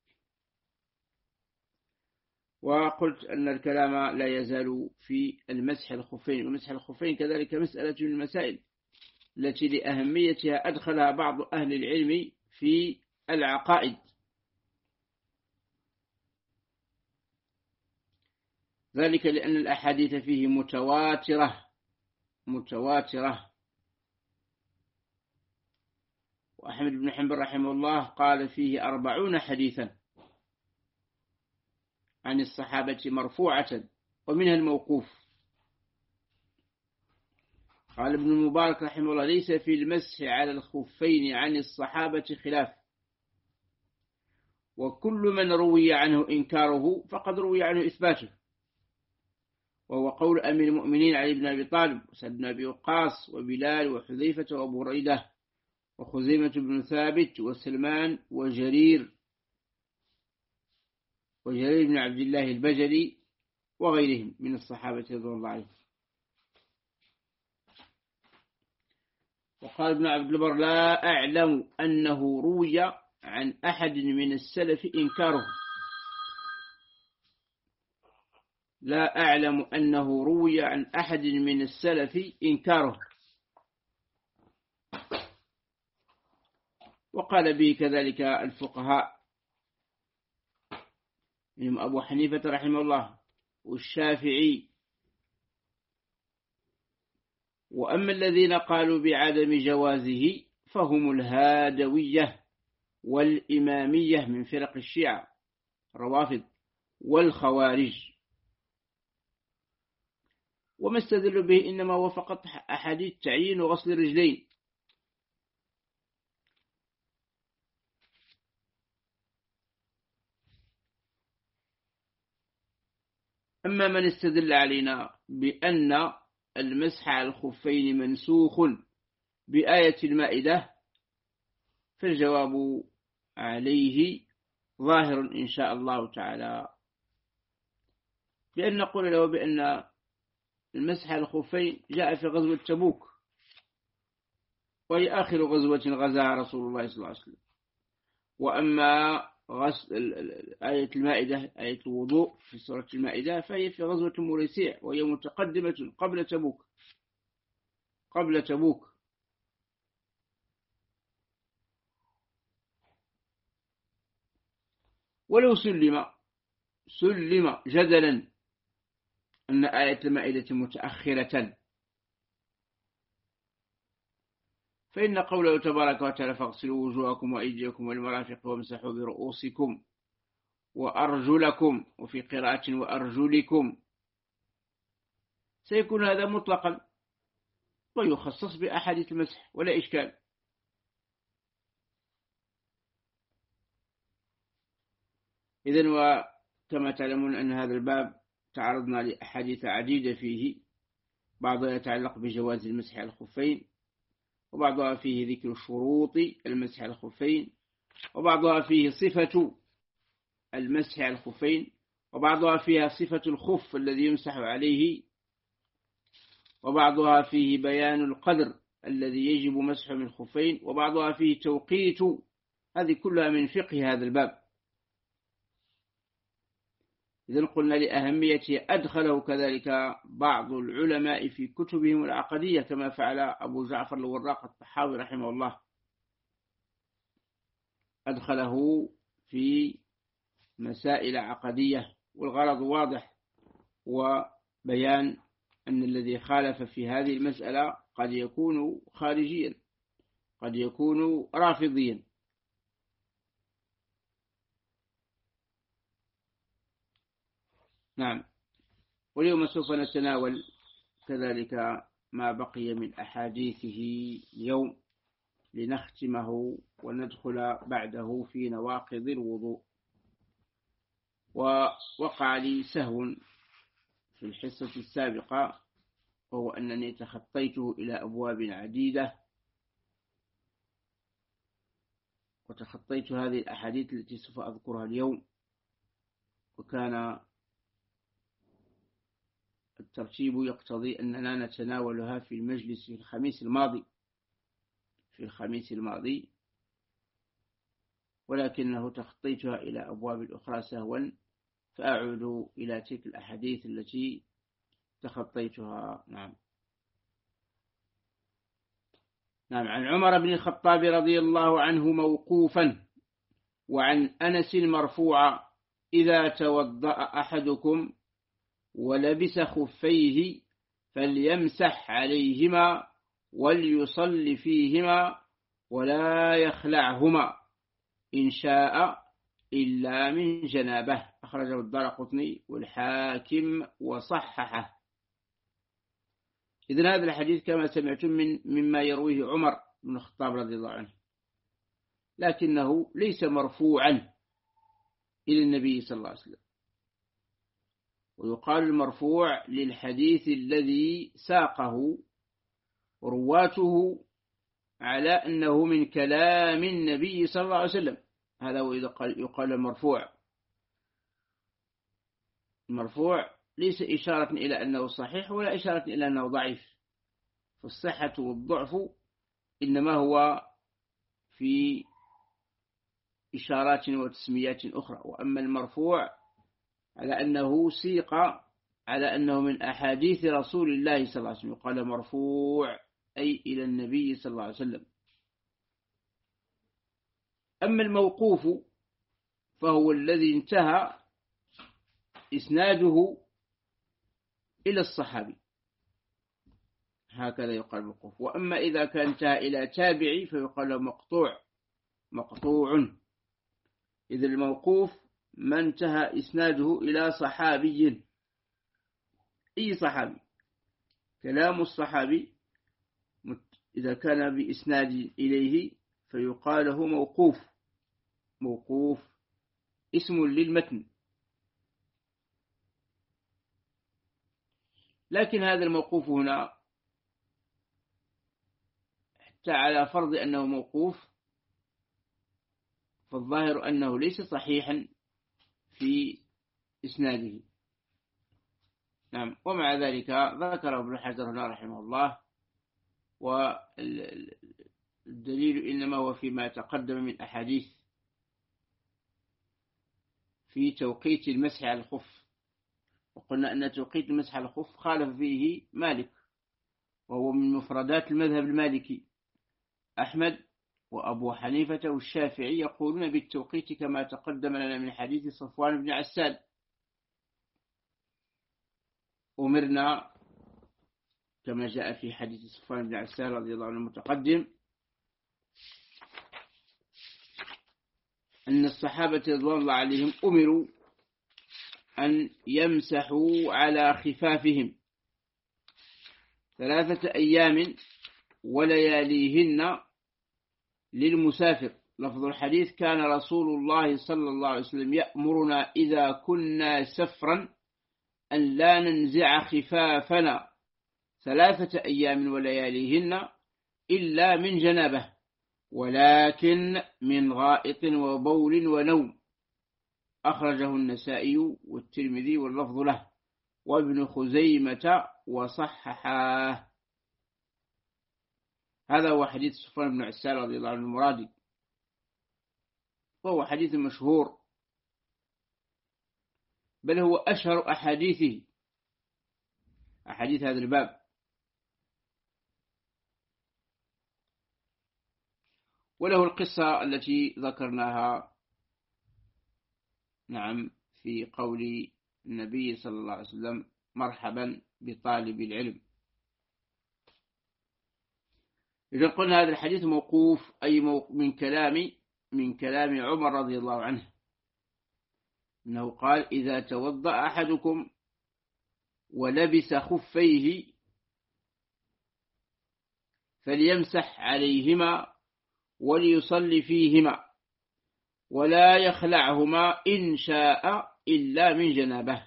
وقلت أن الكلام لا يزال في المسح الخفين، ومسح الخفين كذلك مسألة من المسائل التي لأهميتها أدخلها بعض أهل العلم في العقائد، ذلك لأن الأحاديث فيه متواترة متواترة وأحمد بن حنبل رحمه الله قال فيه أربعون حديثا عن الصحابة مرفوعة ومنها الموقوف. قال ابن المبارك رحمه الله ليس في المسح على الخفين عن الصحابة خلاف، وكل من روي عنه إنكاره فقد روي عنه إثباته، وهو قول أمير المؤمنين علي بن أبي طالب وسعد بن أبي وقاص وبلال وحذيفة وأبو هريرة وخزيمة بن ثابت وسلمان وجرير وجرير بن عبد الله البجلي وغيرهم من الصحابة رضي الله عنهم. وقال ابن عبد البر لا أعلم أنه روي عن أحد من السلف إنكاره، لا أعلم أنه روي عن أحد من السلف إنكاره. وقال به كذلك الفقهاء منهم أبو حنيفة رحمه الله والشافعي. وأما الذين قالوا بعدم جوازه فهم الهادوية والإمامية من فرق الشيعة الروافض والخوارج، وما استدل به إنما هو فقط أحاديث تعيين وغسل الرجلين. أما من استدل علينا بأن المسح على الخفين منسوخ بآية المائدة فالجواب عليه ظاهر إن شاء الله تعالى، بأن نقول له بأن المسح على الخفين جاء في غزوة تبوك، وهي آخر غزوة غزاها رسول الله صلى الله عليه وسلم. وأما غسل آية المائدة آية الوضوء في سورة المائدة فهي في غزوة مريسيع، وهي متقدمة قبل تبوك قبل تبوك ولو سلم سلم جدلا أن آية المائدة متأخرة، فإن قوله تبارك وتعالى فاغسلوا وجوهكم وأيديكم والمرافق وامسحوا برؤوسكم وأرجلكم، وفي قراءة وأرجلكم، سيكون هذا مطلقا ويخصص بأحاديث المسح ولا إشكال. إذن وكما تعلمون أن هذا الباب تعرضنا لأحاديث عديدة فيه، بعضها يتعلق بجواز المسح على الخفين، وبعضها فيه ذكر شروط المسح على الخفين، وبعضها فيه صفة المسح على الخفين، وبعضها فيها صفة الخف الذي يمسح عليه، وبعضها فيه بيان القدر الذي يجب مسحه من الخفين، وبعضها فيه توقيت. هذه كلها من فقه هذا الباب. إذن قلنا لأهميته أدخله كذلك بعض العلماء في كتبهم العقدية كما فعل أبو جعفر الوراق الطحاوي رحمه الله، أدخله في مسائل عقدية، والغرض واضح، وبيان أن الذي خالف في هذه المسألة قد يكون خارجيا، قد يكون رافضيا. نعم. واليوم سوف نتناول كذلك ما بقي من أحاديثه اليوم لنختمه وندخل بعده في نواقض الوضوء. ووقع لي سهو في الحصة السابقة، وهو أنني تخطيته إلى أبواب عديدة، وتخطيت هذه الأحاديث التي سوف أذكرها اليوم، وكان الترتيب يقتضي أننا نتناولها في المجلس في الخميس الماضي في الخميس الماضي ولكنه تخطيتها إلى أبواب أخرى سهوا، فأعود إلى تلك الأحاديث التي تخطيتها. نعم. نعم. عن عمر بن الخطاب رضي الله عنه موقوفا، وعن أنس مرفوعا: إذا توضأ أحدكم ولبس خفيه فليمسح عليهما وليصل فيهما ولا يخلعهما إن شاء إلا من جنابه. أخرجه الدارقطني والحاكم وصححه. إذن هذا الحديث كما سمعتم من مما يرويه عمر بن الخطاب رضي الله عنه، لكنه ليس مرفوعا إلى النبي صلى الله عليه وسلم، ويقال المرفوع للحديث الذي ساقه رواته على أنه من كلام النبي صلى الله عليه وسلم. هذا هو إذا يقال المرفوع. المرفوع ليس إشارة إلى أنه صحيح ولا إشارة إلى أنه ضعيف، فالصحة والضعف إنما هو في إشارات وتسميات أخرى. وأما المرفوع على أنه سيق على أنه من أحاديث رسول الله صلى الله عليه وسلم، قال مرفوع أي إلى النبي صلى الله عليه وسلم. أما الموقوف فهو الذي انتهى إسناده إلى الصحابي، هكذا يقال موقوف. وأما إذا كان انتهى إلى تابعي فيقال مقطوع. مقطوع إذا الموقوف ما انتهى إسناده إلى صحابي، أي صحابي. كلام الصحابي إذا كان بإسناد إليه فيقال له موقوف. موقوف اسم للمتن. لكن هذا الموقوف هنا حتى على فرض أنه موقوف فالظاهر أنه ليس صحيحا في إسناده. نعم. ومع ذلك ذكر ابن حجر هنا رحمه الله، والدليل إنما هو فيما تقدم من أحاديث في توقيت المسح على الخف. وقلنا أن توقيت المسح على الخف خالف فيه مالك، وهو من مفردات المذهب المالكي. أحمد وأبو حنيفة والشافعي يقولون بالتوقيت كما تقدم لنا من حديث صفوان بن عسال: أمرنا، كما جاء في حديث صفوان بن عسال رضي الله عنه المتقدم، أن الصحابة رضوان الله عليهم أمروا أن يمسحوا على خفافهم ثلاثة أيام ولياليهن للمسافر. لفظ الحديث: كان رسول الله صلى الله عليه وسلم يأمرنا إذا كنا سفرا أن لا ننزع خفافنا ثلاثة أيام ولياليهن إلا من جنابه، ولكن من غائط وبول ونوم. أخرجه النسائي والترمذي واللفظ له، وابن خزيمة وصححاه. هذا هو حديث صفوان بن عسال رضي الله عنه المرادي، وهو حديث مشهور، بل هو أشهر أحاديثه، أحاديث هذا الباب. وله القصة التي ذكرناها نعم في قول النبي صلى الله عليه وسلم: مرحبا بطالب العلم. إذا قلنا هذا الحديث موقوف، أي من كلام من كلام عمر رضي الله عنه، إنه قال: إذا توضأ أحدكم ولبس خفيه فليمسح عليهما وليصلي فيهما ولا يخلعهما إن شاء إلا من جنابه،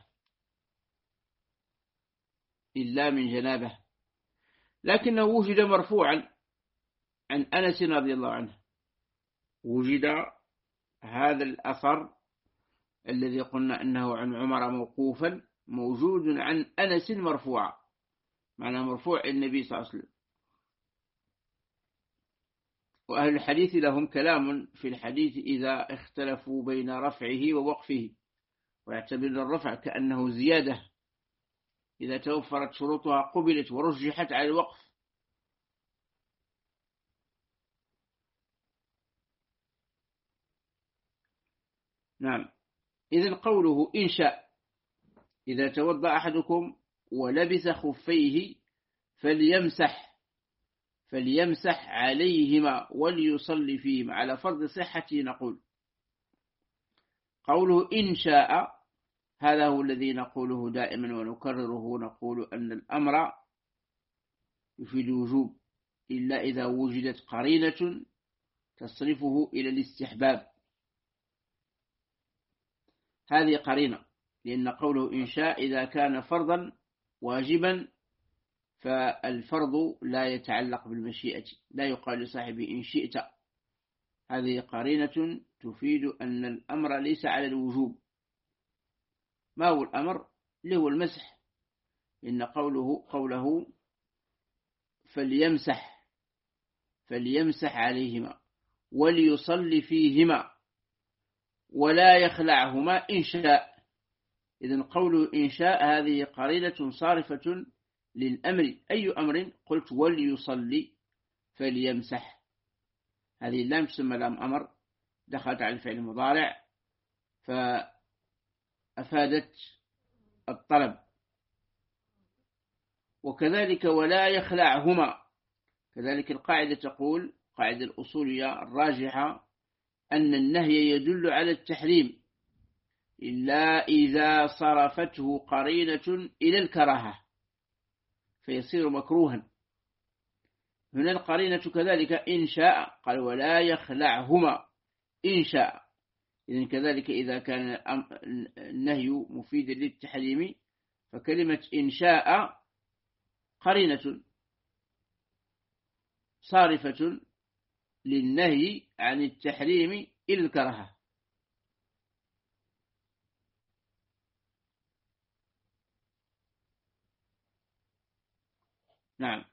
إلا من جنابه. لكنه وجد مرفوعا عن أنس رضي الله عنه، وجد هذا الأثر الذي قلنا أنه عن عمر موقوفا موجود عن أنس مرفوعا، معنى مرفوع النبي صلى الله عليه وسلم. وأهل الحديث لهم كلام في الحديث إذا اختلفوا بين رفعه ووقفه، ويعتبر الرفع كأنه زيادة إذا توفرت شروطها قبلت ورجحت على الوقف. نعم. إذن قوله إن شاء: إذا توضأ أحدكم ولبس خفيه فليمسح فليمسح عليهما وليصلي فيهما، على فرض صحته نقول. قوله إن شاء هذا هو الذي نقوله دائما ونكرره، نقول أن الأمر يفيد الوجوب إلا إذا وجدت قرينة تصرفه إلى الاستحباب. هذه قرينة، لأن قوله إن شاء إذا كان فرضا واجبا فالفرض لا يتعلق بالمشيئة، لا يقال لصاحبه إن شئت. هذه قرينة تفيد أن الأمر ليس على الوجوب. ما هو الأمر؟ اللي هو المسح، إن قوله قوله فليمسح فليمسح عليهما وليصلي فيهما ولا يخلعهما إن شاء. إذن قوله إن شاء هذه قرينة صارفة للأمر. أي أمر؟ قلت وليصلي فليمسح، هذه اللام تسمى لام أمر، دخلت على الفعل المضارع فأفادت الطلب. وكذلك ولا يخلعهما، كذلك القاعدة تقول، قاعدة الأصولية الراجحة، أن النهي يدل على التحريم إلا إذا صرفته قرينة إلى الكراهة فيصير مكروها. هنا القرينة كذلك إن شاء، قال ولا يخلعهما إن شاء. إذن كذلك إذا كان النهي مفيدا للتحريم فكلمة إن شاء قرينة صارفة للنهي عن التحريم إلى الكراهة. نعم.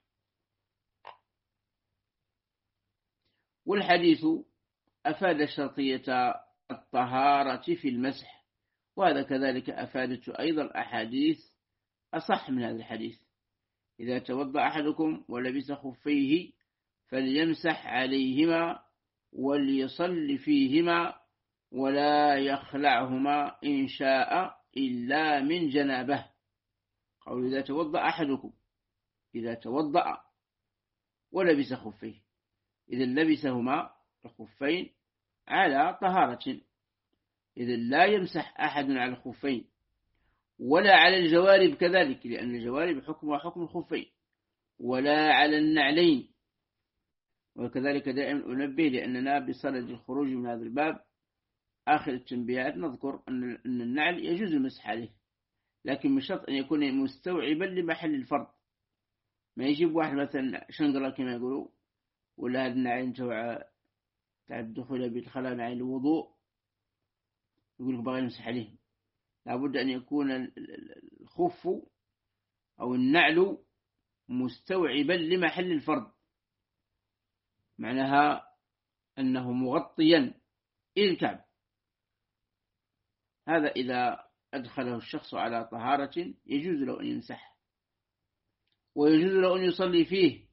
والحديث أفاد شرطية الطهارة في المسح، وهذا كذلك أفادت أيضا أحاديث أصح من هذا الحديث: إذا توضأ أحدكم ولبس خفيه فليمسح عليهما وليصل فيهما ولا يخلعهما إن شاء إلا من جنابه. قول إذا توضأ أحدكم، إذا توضأ ولبس خفيه، إذا لبسهما الخفين على طهارة، إذا لا يمسح أحد على الخفين ولا على الجوارب كذلك، لأن الجوارب حكمها حكم الخفين، ولا على النعلين. وكذلك دائما أنبه، لأننا بصدد الخروج من هذا الباب آخر التنبيهات نذكر أن النعل يجوز المسح عليه، لكن من شرط أن يكون مستوعبا لمحل الفرض. ما يجيب واحد مثلا شنقرة كما يقولوا، ولا هذا النعل تبع الدخول بالخلاء نعل الوضوء، يقول لك بغي يمسح عليه. لابد أن يكون الخف أو النعل مستوعبا لمحل الفرض، معناها أنه مغطيا إلى الكعب. هذا إذا أدخله الشخص على طهارة يجوز له أن يمسح، ويجوز له أن يصلي فيه.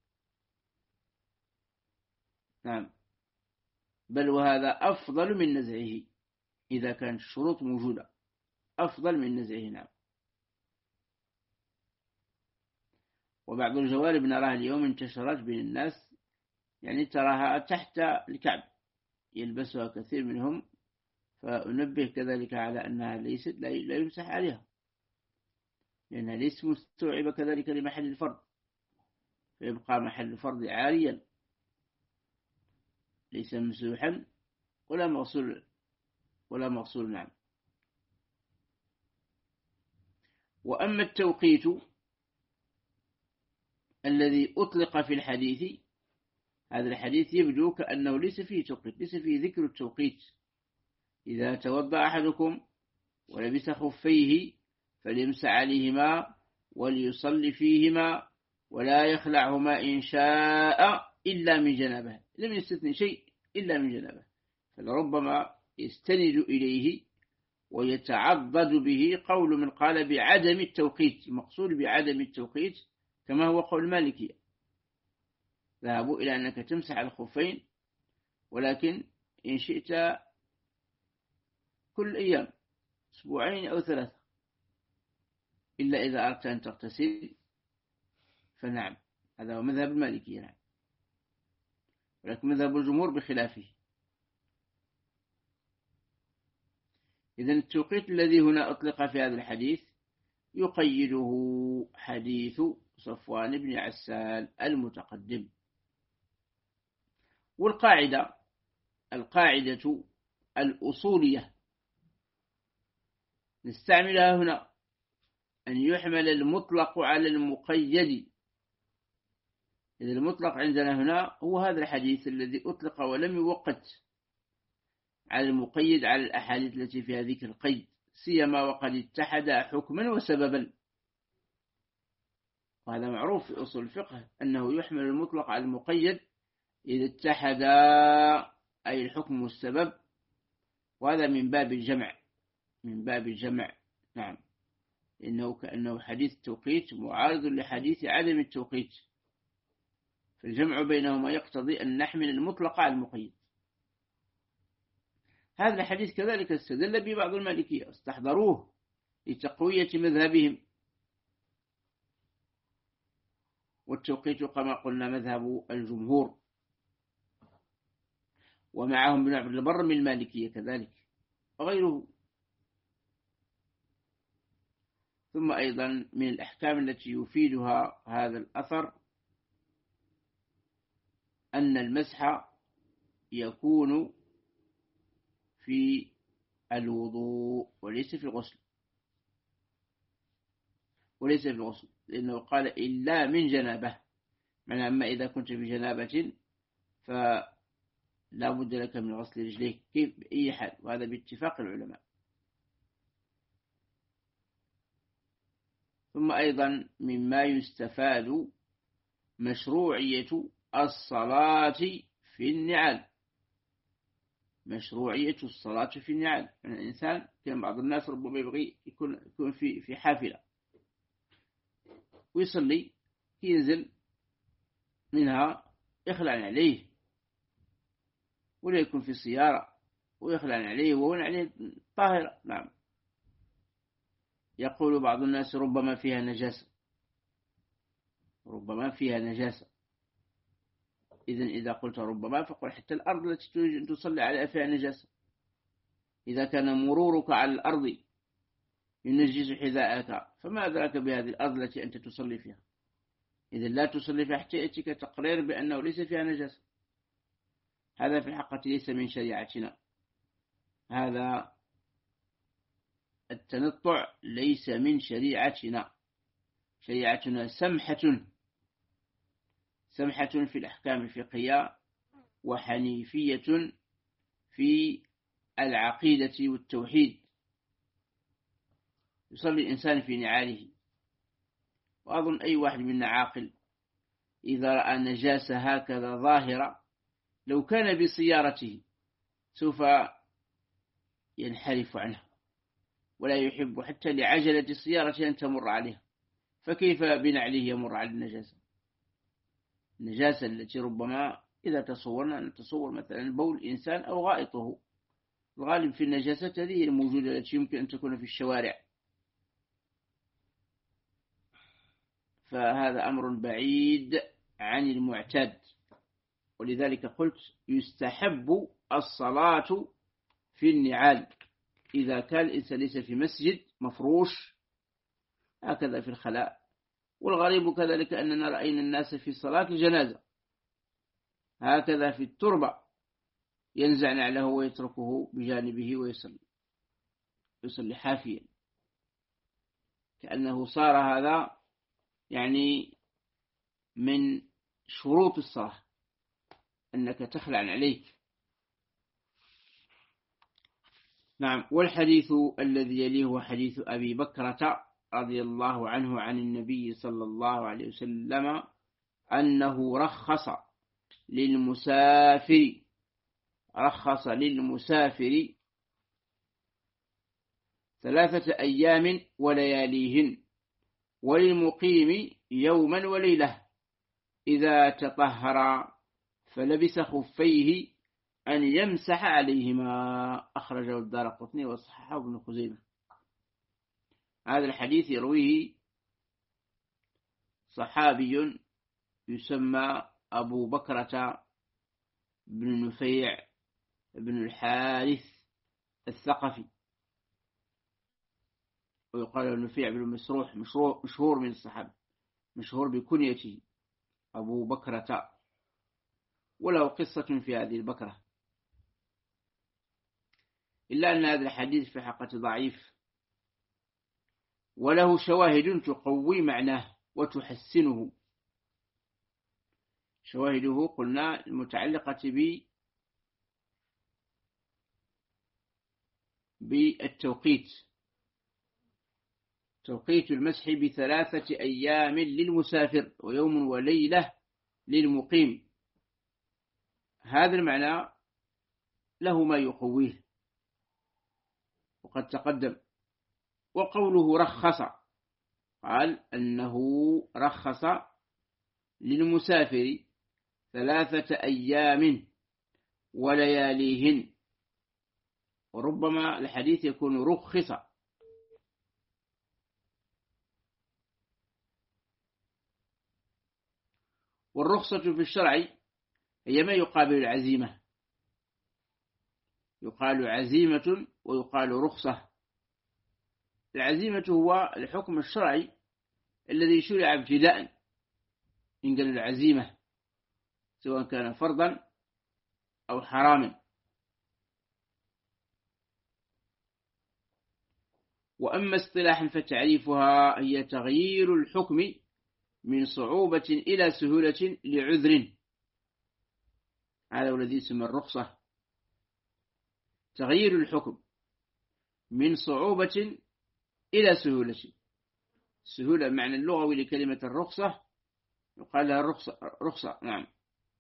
نعم، بل وهذا أفضل من نزعه إذا كانت الشروط موجودة، أفضل من نزعه. نعم. وبعض الجوارب نراها اليوم انتشرت بين الناس، يعني تراها تحت الكعب يلبسها كثير منهم، فأنبه كذلك على أنها ليست لا يمسح عليها، لأنها ليست مستوعبة كذلك لمحل الفرض، فيبقى محل الفرض عاريا ليس مسوحا ولا مغسول ولا مغسول. نعم. وأما التوقيت الذي أطلق في الحديث، هذا الحديث يبدو كأنه ليس فيه توقيت، ليس فيه ذكر التوقيت. إذا توضأ أحدكم ولبس خفيه فليمسح عليهما وليصلي فيهما ولا يخلعهما إن شاء إلا من جنابه. لم يستثني شيء إلا من جنابه، فلربما يستند إليه ويتعضد به قول من قال بعدم التوقيت. المقصود بعدم التوقيت كما هو قول المالكية، ذهبوا إلى أنك تمسح الخفين، ولكن إن شئت كل أيام، أسبوعين أو ثلاثة، إلا إذا أردت أن تغتسل فنعم، هذا هو مذهب المالكية. نعم. ولكن مذهب الجمهور بخلافه. إذن التوقيت الذي هنا أطلق في هذا الحديث يقيده حديث صفوان بن عسال المتقدم. والقاعدة القاعدة الأصولية نستعملها هنا، أن يحمل المطلق على المقيد. إذا المطلق عندنا هنا هو هذا الحديث الذي أطلق ولم يوقت على المقيد على الأحاديث التي فيها ذكر القيد، سيما وقد اتحد حكما وسببا. وهذا معروف في أصول الفقه أنه يحمل المطلق على المقيد إذا اتحد أي الحكم والسبب، وهذا من باب الجمع، من باب الجمع. نعم، إنه كأنه حديث التوقيت معارض لحديث عدم التوقيت، فالجمع بينهما يقتضي أن نحمل المطلق على المقيد. هذا الحديث كذلك استدل به بعض المالكية، استحضروه لتقوية مذهبهم. والتوقيت كما قلنا مذهب الجمهور، ومعهم بن عبد البر من المالكية كذلك وغيره. ثم أيضا من الأحكام التي يفيدها هذا الأثر أن المسح يكون في الوضوء وليس في الغسل، وليس في الغسل، لأنه قال إلا من جنابه، معنى أما إذا كنت في جنابة فلا بد لك من غسل رجليك كيف بأي حال، وهذا باتفاق العلماء. ثم أيضا مما يستفاد مشروعية الصلاة في النعال، مشروعية الصلاة في النعال. يعني الإنسان كان بعض الناس ربما يبغي يكون يكون في في حافلة ويصلي، ينزل منها يخلع عليه، ولا يكون في سيارة ويخلع عليه وهو عليه طاهرة. نعم. يقول بعض الناس ربما فيها نجاسة، ربما فيها نجاسة. إذن إذا قلت ربما فقل حتى الأرض التي تريد أن تصلي عليها فيها نجاسة. إذا كان مرورك على الأرض ينجس حذاءك فما أدراك بهذه الأرض التي أنت تصلي فيها؟ إذن لا تصلي فيها حتى يأتيك تقرير بأنه ليس فيها نجاسة. هذا في الحقيقة ليس من شريعتنا، هذا التنطع ليس من شريعتنا. شريعتنا سمحة سمحة في الأحكام الفقهية، وحنيفية في العقيدة والتوحيد. يصلي الإنسان في نعاله، وأظن أي واحد منا عاقل إذا رأى نجاسة هكذا ظاهرة لو كان بسيارته سوف ينحرف عنها ولا يحب حتى لعجلة سيارته أن تمر عليها، فكيف بنعله يمر على النجاسة؟ النجاسة التي ربما إذا تصورنا نتصور مثلا بول إنسان أو غائطه، الغالب في النجاسة هذه الموجودة التي يمكن أن تكون في الشوارع، فهذا أمر بعيد عن المعتاد. ولذلك قلت يستحب الصلاة في النعال إذا كان الإنسان ليس في مسجد مفروش هكذا في الخلاء. والغريب كذلك أننا رأينا الناس في صلاة الجنازة هكذا في التربة ينزع نعله ويتركه بجانبه ويصلي يصلي حافيا، كأنه صار هذا يعني من شروط الصلاة أنك تخلع عليك. نعم. والحديث الذي يليه هو حديث أبي بكرة رضي الله عنه عن النبي صلى الله عليه وسلم أنه رخص للمسافر رخص للمسافر ثلاثة أيام ولياليهن وللمقيم يوما وليلة إذا تطهر فلبس خفيه أن يمسح عليهما. أخرجه الدارقطني وصححه ابن خزيمة. هذا الحديث يرويه صحابي يسمى أبو بكرة بن نفيع بن الحارث الثقفي، ويقال نفيع بن مسروح مشهور من الصحابة، مشهور بكنيته أبو بكرة، وله قصة في هذه البكرة، إلا أن هذا الحديث في حقيقة ضعيف وله شواهد تقوي معناه وتحسنه. شواهده قلنا المتعلقة ب بالتوقيت، توقيت المسح بثلاثة أيام للمسافر ويوم وليلة للمقيم، هذا المعنى له ما يقويه وقد تقدم. وقوله رخص قال أنه رخص للمسافر ثلاثة أيام ولياليهن، وربما الحديث يكون رخص. والرخصة في الشرع هي ما يقابل العزيمة، يقال عزيمة ويقال رخصة. العزيمة هو الحكم الشرعي الذي شرع ابتداء إن قال العزيمة سواء كان فرضا أو حراما. وأما اصطلاحا فتعريفها هي تغيير الحكم من صعوبة إلى سهولة لعذر، هذا الذي يسمى الرخصة، تغيير الحكم من صعوبة إلى سهولة. السهولة معنى اللغوي لكلمة الرخصة يقال لها الرخصة رخصة، نعم.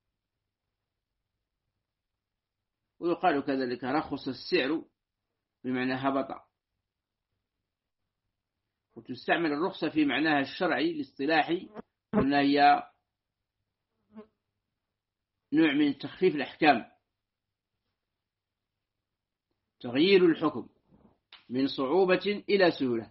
ويقال كذلك رخص السعر بمعنى هبط. وتستعمل الرخصة في معناها الشرعي الاصطلاحي قلنا هي نوع من تخفيف الأحكام، تغيير الحكم من صعوبة إلى سهولة.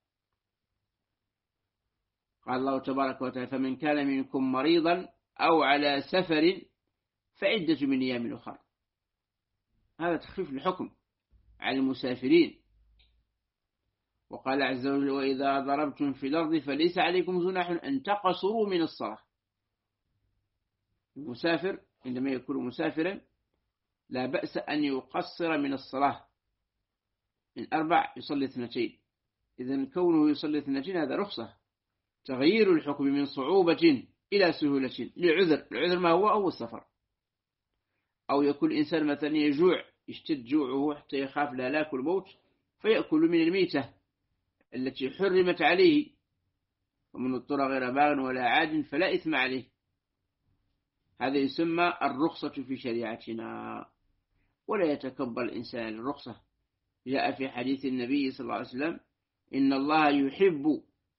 قال الله تبارك وتعالى فمن كان منكم مريضا أو على سفر فعدة من أيام أخرى، هذا تخفيف الحكم على المسافرين. وقال عز وجل وإذا ضربتم في الأرض فليس عليكم جناح أن تقصروا من الصلاة. المسافر عندما يكون مسافرا لا بأس أن يقصر من الصلاة، من أربع يصلي اثنتين، إذن كونه يصلي اثنتين هذا رخصة، تغيير الحكم من صعوبة إلى سهولة لعذر. العذر ما هو؟ أو السفر، أو يكون الإنسان مثلا يجوع يشتد جوعه حتى يخاف لا لاكل موت فيأكل من الميتة التي حرمت عليه، ومن اضطر غير باغ ولا عاد فلا إثم عليه، هذا يسمى الرخصة في شريعتنا. ولا يتكبر الإنسان الرخصة. جاء في حديث النبي صلى الله عليه وسلم: إن الله يحب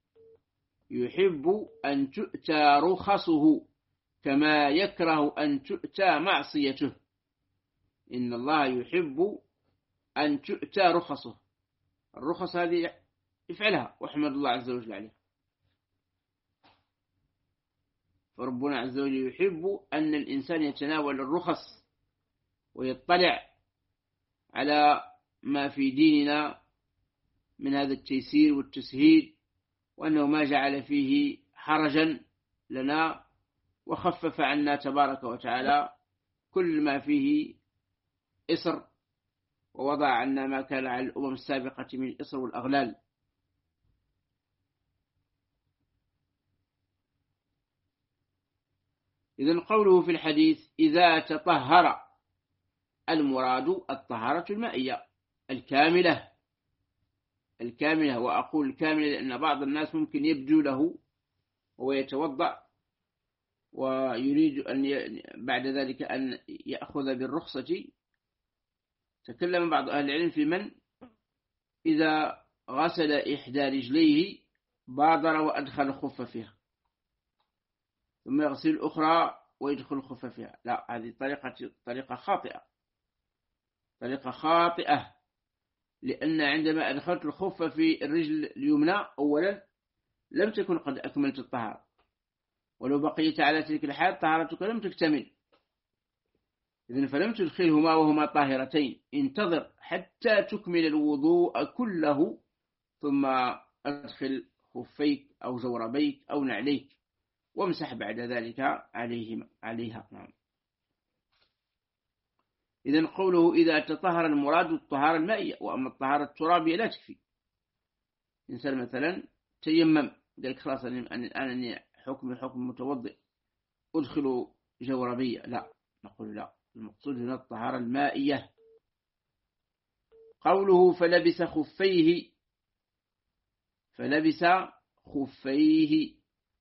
يحب أن تؤتى رخصه كما يكره أن تؤتى معصيته. إن الله يحب أن تؤتى رخصه. الرخص هذه افعلها واحمد الله عز وجل عليها. فربنا عز وجل يحب أن الإنسان يتناول الرخص ويطلع على ما في ديننا من هذا التيسير والتسهيل، وأنه ما جعل فيه حرجا لنا، وخفف عنا تبارك وتعالى كل ما فيه إسر، ووضع عنا ما كان على الأمم السابقة من الإسر والأغلال. إذن قوله في الحديث: إذا تطهر، المراد الطهارة المائية الكاملة الكاملة وأقول الكاملة لأن بعض الناس ممكن يبدو له وهو يتوضأ ويريد أن ي... بعد ذلك أن يأخذ بالرخصة. تكلم بعض أهل العلم في من إذا غسل إحدى رجليه بادر وأدخل الخف فيها ثم يغسل الأخرى ويدخل الخف فيها. لا، هذه طريقة طريقة خاطئة طريقة خاطئة لأن عندما أدخلت الخف في الرجل اليمنى أولا لم تكن قد أكملت الطهارة، ولو بقيت على تلك الحال طهارتك لم تكتمل. إذن فلم تدخلهما وهما طاهرتين، انتظر حتى تكمل الوضوء كله ثم أدخل خفيك أو جوربيك أو نعليك وامسح بعد ذلك عليهما عليها. نعم. إذن قوله إذا تطهر المراد الطهارة المائية، وأما الطهارة الترابية لا تكفي. إنسان مثلا تيمم قال لك خلاص الآن أني حكم حكم متوضئ أدخل جوربية، لا، نقول لا، المقصود هنا الطهارة المائية. قوله فلبس خفيه فلبس خفيه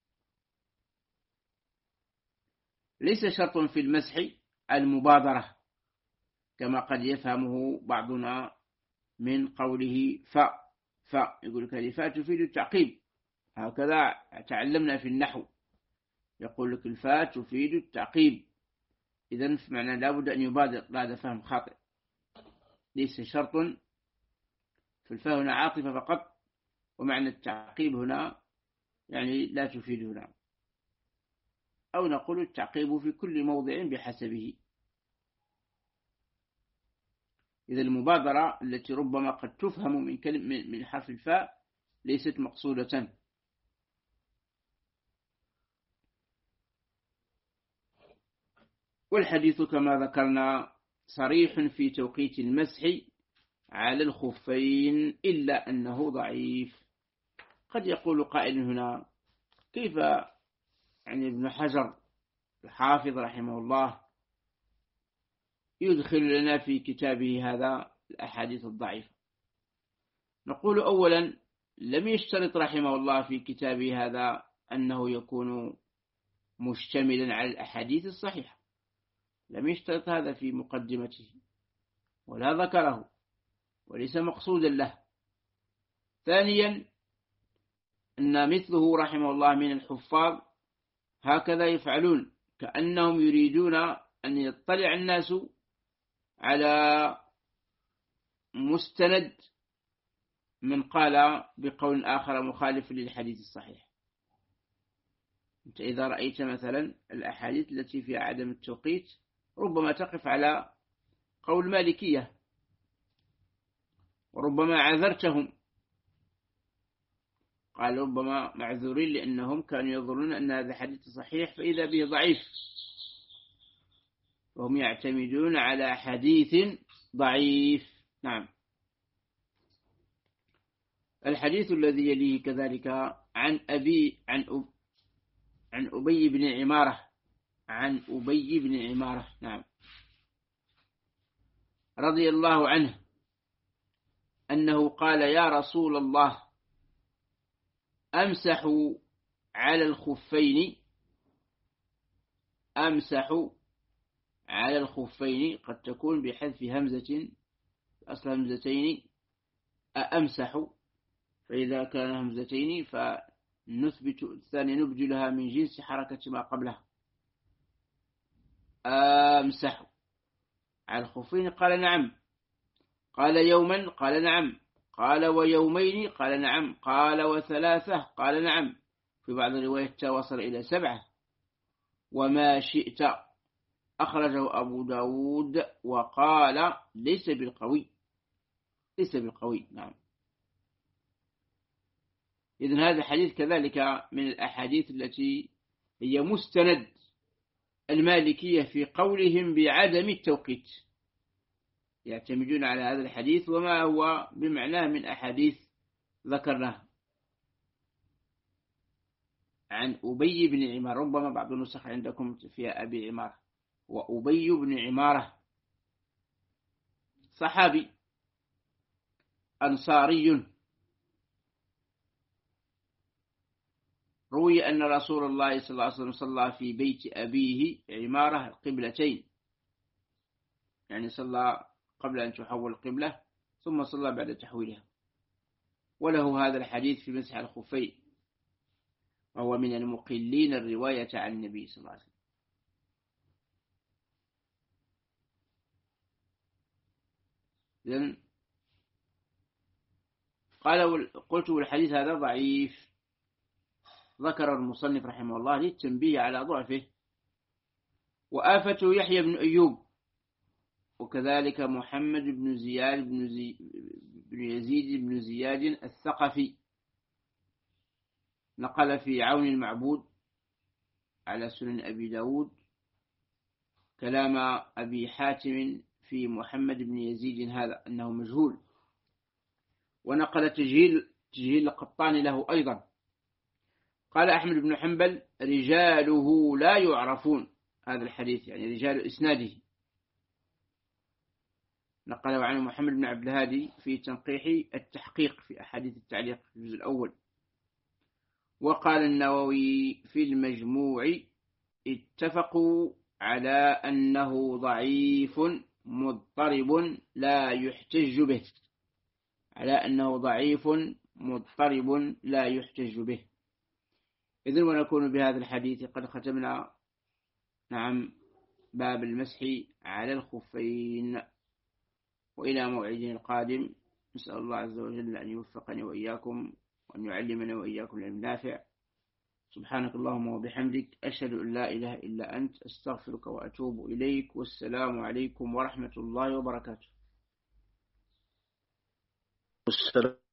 ليس شرط في المسح المبادرة كما قد يفهمه بعضنا من قوله ف ف يقول لك الفاء تفيد التعقيب، هكذا تعلمنا في النحو، يقول لك الفاء تفيد التعقيب. إذن معنى لابد أن يبادر، هذا فهم خاطئ. ليس شرط في الفاء هنا عاطفة فقط، ومعنى التعقيب هنا يعني لا تفيد هنا، أو نقول التعقيب في كل موضع بحسبه. إذا المبادرة التي ربما قد تفهم من كلمة من حرف الفاء ليست مقصودة. والحديث كما ذكرنا صريح في توقيت المسح على الخفين إلا أنه ضعيف. قد يقول قائل هنا: كيف يعني ابن حجر الحافظ رحمه الله يدخل لنا في كتابه هذا الأحاديث الضعيفة؟ نقول أولا لم يشترط رحمه الله في كتابه هذا أنه يكون مشتملا على الأحاديث الصحيحة، لم يشترط هذا في مقدمته ولا ذكره وليس مقصودا له. ثانيا أن مثله رحمه الله من الحفاظ هكذا يفعلون، كأنهم يريدون أن يطلع الناس على مستند من قال بقول آخر مخالف للحديث الصحيح. أنت إذا رأيت مثلا الأحاديث التي فيها عدم التوقيت ربما تقف على قول مالكية، وربما عذرتهم، قال ربما معذورين لأنهم كانوا يظنون أن هذا حديث صحيح فإذا به ضعيف، وهم يعتمدون على حديث ضعيف. نعم. الحديث الذي يليه كذلك عن أبي عن أب عن أبي بن عمارة عن أبي بن عمارة نعم رضي الله عنه أنه قال: يا رسول الله، أمسح على الخفين؟ أمسح على الخفين قد تكون بحذف همزة أصل همزتين أمسح، فإذا كان همزتين فنثبت الثاني نبدلها من جنس حركة ما قبلها. أمسح على الخفين قال نعم. قال يوما قال نعم. قال ويومين قال نعم. قال وثلاثة قال نعم. في بعض الروايات وصل إلى سبعة. وما شئت أخرجه أبو داود وقال ليس بالقوي، ليس بالقوي. نعم. إذن هذا الحديث كذلك من الأحاديث التي هي مستند المالكية في قولهم بعدم التوقيت، يعتمدون على هذا الحديث وما هو بمعناه من أحاديث ذكرناها. عن أبي بن عمارة، ربما بعض النسخ عندكم فيها أبي عمارة، وأبي بن عمارة صحابي أنصاري، روي أن رسول الله صلى الله عليه وسلم صلى في بيت أبيه عمارة القبلتين، يعني صلى قبل أن تحول القبلة ثم صلى بعد تحويلها. وله هذا الحديث في مسح الخفين، وهو من المقلين الرواية عن النبي صلى الله عليه وسلم. إذن قال قلت والحديث هذا ضعيف، ذكر المصنف رحمه الله للتنبيه على ضعفه. وآفته يحيى بن أيوب، وكذلك محمد بن زياد بن, زي بن يزيد بن زياد الثقفي، نقل في عون المعبود على سنن أبي داود كلام أبي حاتم في محمد بن يزيد هذا أنه مجهول، ونقل تجهيل تجهيل القطان له أيضا. قال أحمد بن حنبل رجاله لا يعرفون، هذا الحديث يعني رجال إسناده، نقله عنه محمد بن عبد الهادي في تنقيح التحقيق في أحاديث التعليق في الجزء الأول. وقال النووي في المجموع اتفقوا على أنه ضعيف مضطرب لا يحتج به، على أنه ضعيف مضطرب لا يحتج به. إذن ونكون بهذا الحديث قد ختمنا نعم باب المسح على الخفين، وإلى موعدنا القادم نسأل الله عز وجل أن يوفقني وإياكم وأن يعلمنا وإياكم العلم النافع. سبحانك اللهم وبحمدك أشهد أن لا إله إلا أنت أستغفرك وأتوب إليك، والسلام عليكم ورحمة الله وبركاته.